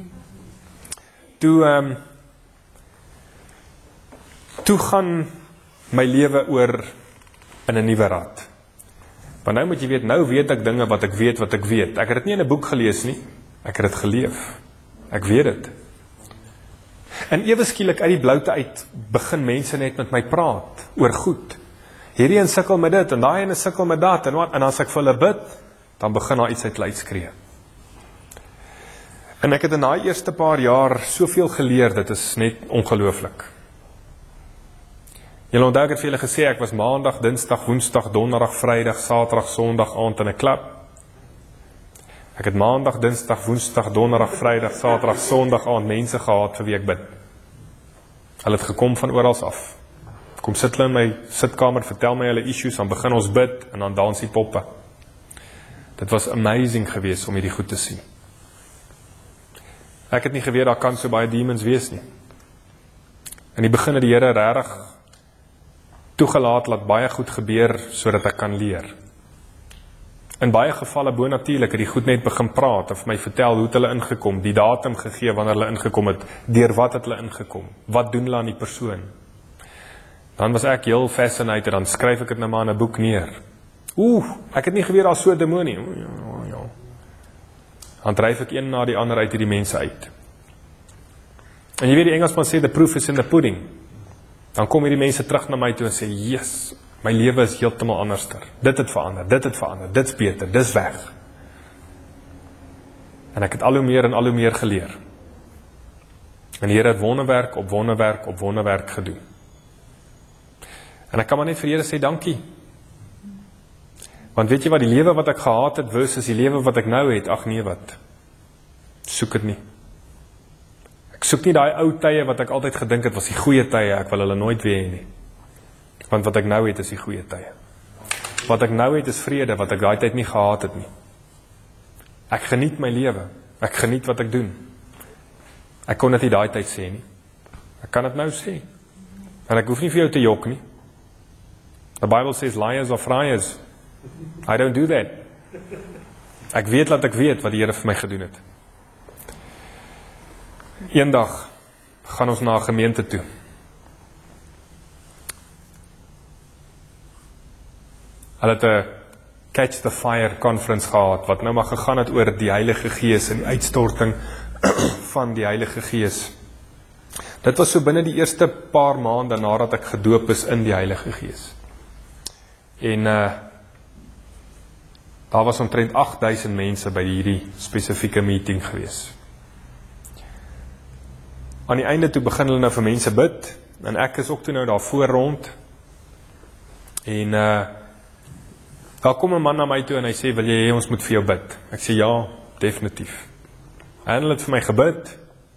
Toe gaan my lewe oor in 'n nuwe rad. Want nou moet jy weet, nou weet ek dinge wat ek weet. Ek het dit nie in 'n boek gelees nie, ek het dit geleef. Ek weet dit. En ewe skielik uit die bloute uit begin mense net met my praat oor goed. Hierdie een sukkel met dit en daai een sukkel met dat en as ek vir hulle bid, dan begin daar iets uit hulle uitskree. En ek het in daai eerste paar jaar soveel geleer, dit is net ongelooflik. Julle onthou ek het vir julle gesê, ek was maandag, dinsdag, woensdag, donderdag, vrydag, saterdag, sondag aand in 'n klub. Ek het maandag, dinsdag, woensdag, donderdag, vrydag, saterdag, sondag aand mense gehad vir wie ek bid. Hulle het gekom van oral af. Kom sit hulle in my sitkamer, vertel my hulle issues, dan begin ons bid en dan dans die poppe. Dit was amazing geweest om hierdie goed te sien. Ek het nie geweet daar kan so baie demons wees nie. In die begin het die Here regtig toegelaat laat baie goed gebeur sodat ek kan leer. In baie gevalle bonatuurlik het die goed net begin praat of my vertel hoe het hulle ingekom, die datum gegee wanneer hulle ingekom het, deur wat het hulle ingekom, wat doen hulle aan die persoon. Dan was ek heel fascinated, dan skryf ek dit nou maar in 'n boek neer. Ek het nie geweet daar so 'n demonie. Ja. Dan dryf ek een na die ander uit hierdie mense uit. En jy weet die Engelsman sê, the proof is in the pudding. Dan kom hierdie mense terug na my toe en sê, yes, my lewe is heeltemal anderster. Dit het verander, dit's beter, dis weg. En ek het al hoe meer en al hoe meer geleer. En die Here het wonderwerk op wonderwerk op wonderwerk gedoen. En ek kan maar net vir die Here sê, dankie. Want weet jy wat, die lewe wat ek gehad het versus die lewe wat ek nou het, ag nee wat, soek het nie. Ek soek nie daai ou tye wat ek altyd gedink het was die goeie tye, ek wil hulle nooit weer hê nie. Want wat ek nou het is die goeie tye. Wat ek nou het is vrede, wat ek daai tyd nie gehad het nie. Ek geniet my lewe, ek geniet wat ek doen. Ek kon dit nie daai tyd sê nie. Ek kan dit nou sê. En ek hoef nie vir jou te jok nie. The Bible says liars are friars. I don't do that. Ek weet dat ek weet wat die Here vir my gedoen het. Eendag gaan ons na 'n gemeente toe. Hulle het 'n Catch the Fire conference gehad, wat nou maar gegaan het oor die Heilige Gees en die uitstorting van die Heilige Gees. Dit was so binne die eerste paar maande nadat ek gedoop is in die Heilige Gees. En daar was omtrent 8000 mense by hierdie spesifieke meeting gewees. Aan die einde toe begin hulle nou vir mense bid, en ek is ook toe nou daar voor rond, en daar kom 'n man na my toe en hy sê, wil jy hê ons moet vir jou bid? Ek sê, ja, definitief. En hulle het vir my gebid,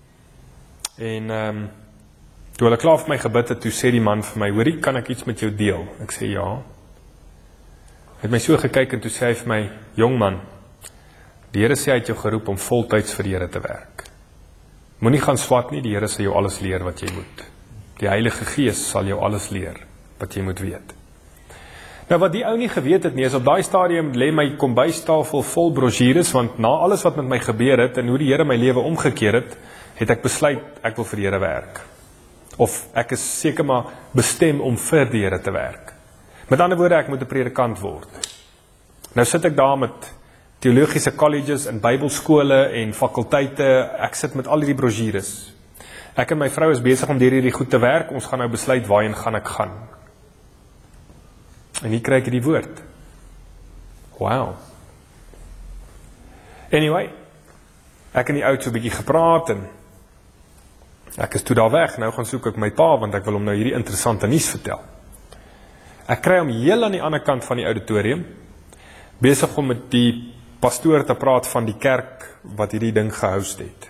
en toe hulle klaar vir my gebid het, toe sê die man vir my, hoorie, kan ek iets met jou deel? Ek sê, ja. Hy het my so gekyk en toe sê hy vir my, jong man, die Here sê hy het jou geroep om voltyds vir die Here te werk. Moenie gaan swat nie, die Here sal jou alles leer wat jy moet. Die Heilige Gees sal jou alles leer wat jy moet weet. Nou wat die ou nie geweet het nie, is op daai stadium lê my kombuistafel vol brosjures, want na alles wat met my gebeur het, en hoe die Here my lewe omgekeer het, het ek besluit, ek wil vir die Here werk. Of ek is seker maar bestem om vir die Here te werk. Met ander woorde, ek moet 'n predikant word. Nou sit ek daar met teologiese colleges en bybelskole en fakulteite, ek sit met al hierdie brosjures. Ek en my vrou is besig om deur hierdie goed te werk, ons gaan nou besluit waarheen gaan ek gaan. En hier kry ek die woord. Wow. Anyway, ek en die oud so 'n bietjie gepraat en ek is toe daar weg, nou gaan soek ek my pa, want ek wil hom nou hierdie interessante nuus vertel. Ek kry hom heel aan die ander kant van die auditorium, besig om met die pastoor te praat van die kerk wat hierdie ding gehost het.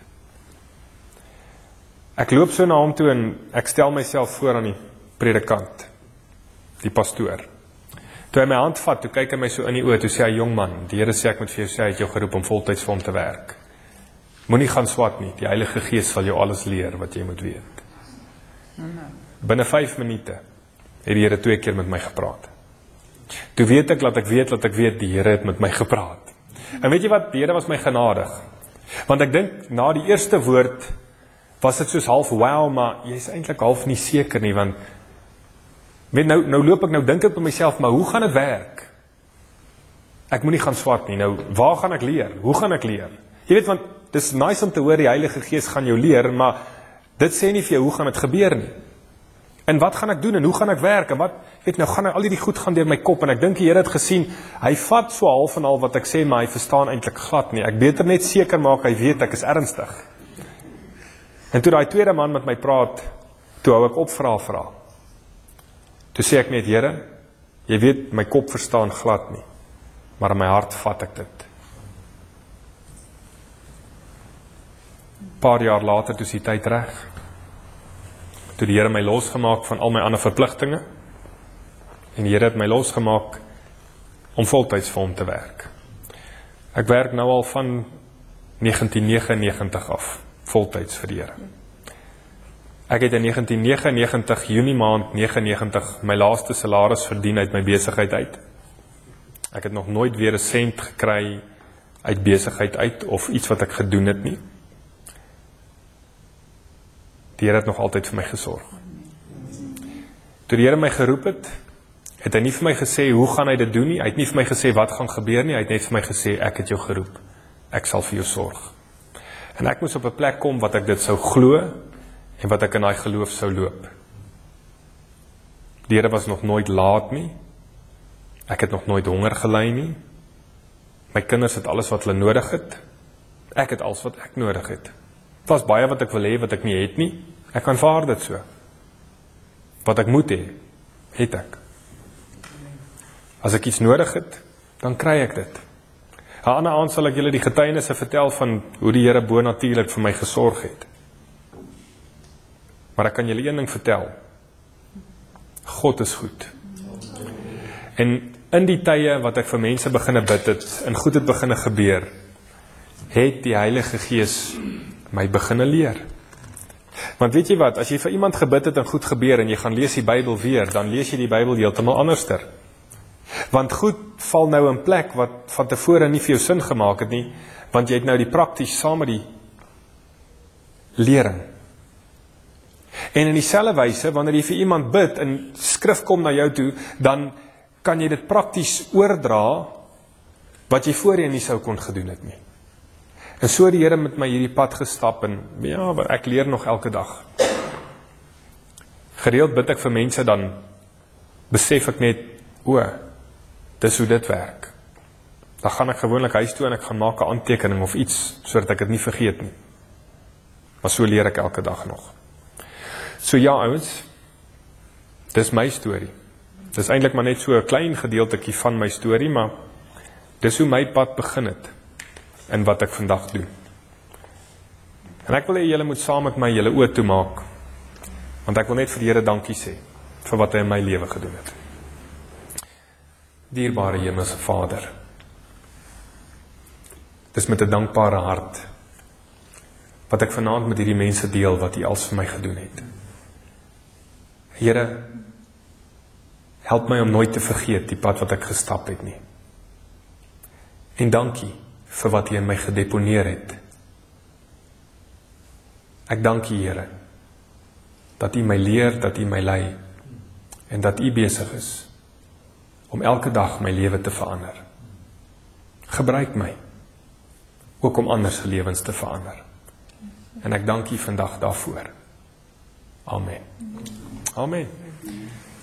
Ek loop so na hom toe en ek stel myself voor aan die predikant, die pastoor. Toe hy my hand vat, toe kyk hy my so in die oë, toe sê hy, jong man, die Here sê ek moet vir jou sê, hy het jou geroep om voltyds vir hom te werk. Moenie gaan swat nie, die Heilige Gees sal jou alles leer wat jy moet weet. Binne 5 minute het die Here 2 keer met my gepraat. Toe weet ek, laat ek weet, die Here het met my gepraat. En weet jy wat, die Here was my genadig. Want ek dink, na die eerste woord, was dit soos half wow, maar jy is eintlik half nie seker nie, want weet, nou loop ek, nou dink ek by myself, maar hoe gaan dit werk? Ek moet nie gaan swat nie, nou waar gaan ek leer? Hoe gaan ek leer? Jy weet, want dit is nice om te hoor, die Heilige Gees gaan jou leer, maar dit sê nie vir jou, hoe gaan dit gebeur nie? En wat gaan ek doen, en hoe gaan ek werk, en wat, weet, nou gaan al die goed gaan deur my kop, en ek dink die Here het gesien, hy vat so half en al wat ek sê, maar hy verstaan eintlik glad nie, ek beter net seker maak, hy weet, ek is ernstig. En toe daai tweede man met my praat, toe hou ek op vra. Toe sê ek net, Here, jy weet, my kop verstaan glad nie, maar in my hart vat ek dit. Paar jaar later, toe is die tyd reg. Toe die Here my losgemaak van al my ander verpligtinge, en die Here het my losgemaak om voltyds vir hom te werk. Ek werk nou al van 1999 af, voltyds vir die Here. Ek het in 1999, Junie maand 99, my laaste salaris verdien uit my besigheid uit. Ek het nog nooit weer 'n sent gekry uit besigheid uit, of iets wat ek gedoen het nie. Die Here het nog altyd vir my gesorg. Toe die Here my geroep het, het hy nie vir my gesê, hoe gaan hy dit doen nie, hy het nie vir my gesê, wat gaan gebeur nie, hy het net vir my gesê, ek het jou geroep, ek sal vir jou sorg. En ek moes op 'n plek kom, wat ek dit sou glo, en wat ek in daai geloof sou loop. Die Here was nog nooit laat nie, ek het nog nooit honger gely nie, my kinders het alles wat hulle nodig het, ek het alles wat ek nodig het. Het was baie wat ek wil hê, wat ek nie het nie, ek aanvaar dit so. Wat ek moet hê, het ek. As ek iets nodig het, dan kry ek dit. 'n ander aand sal ek julle die getuienisse vertel van hoe die Here bonatuurlik vir my gesorg het. Maar ek kan julle een ding vertel. God is goed. En in die tye wat ek vir mense beginne bid het, en goed het beginne gebeur, het die Heilige Gees my beginne leer. Want weet jy wat, as jy vir iemand gebid het en goed gebeur, en jy gaan lees die Bybel weer, dan lees jy die Bybel heeltemal anderster. Want goed val nou in plek wat van tevore nie vir jou sin gemaak het nie, want jy het nou die prakties saam met die lering. En in dieselfde wyse, wanneer jy vir iemand bid en skrif kom na jou toe, dan kan jy dit prakties oordra wat jy voorheen nie sou kon gedoen het nie. En so het die Here met my hierdie pad gestap en ja, ek leer nog elke dag. Gereeld bid ek vir mense, dan besef ek net, dis hoe dit werk. Dan gaan ek gewoonlik huis toe en ek gaan maak 'n aantekening of iets, sodat ek dit nie vergeet nie. Maar so leer ek elke dag nog. So ja, ouens, dis my storie. Dis eintlik maar net so 'n klein gedeeltjie van my storie, maar dis hoe my pad begin het, en wat ek vandag doen. En ek wil hê julle moet saam met my julle oë toemaak, want ek wil net vir die Here dankie sê, vir wat hy in my lewe gedoen het. Dierbare Hemelse Vader, dis met 'n dankbare hart, wat ek vanaand met hierdie mense deel, wat U als vir my gedoen het. Here, help my om nooit te vergeet die pad wat ek gestap het nie. En dankie vir wat U in my gedeponeer het. Ek dank U, Here, dat U my leer, dat U my lei, en dat U besig is om elke dag my lewe te verander. Gebruik my, ook om ander se lewens te verander. En ek dank U vandag daarvoor. Amen. Amen.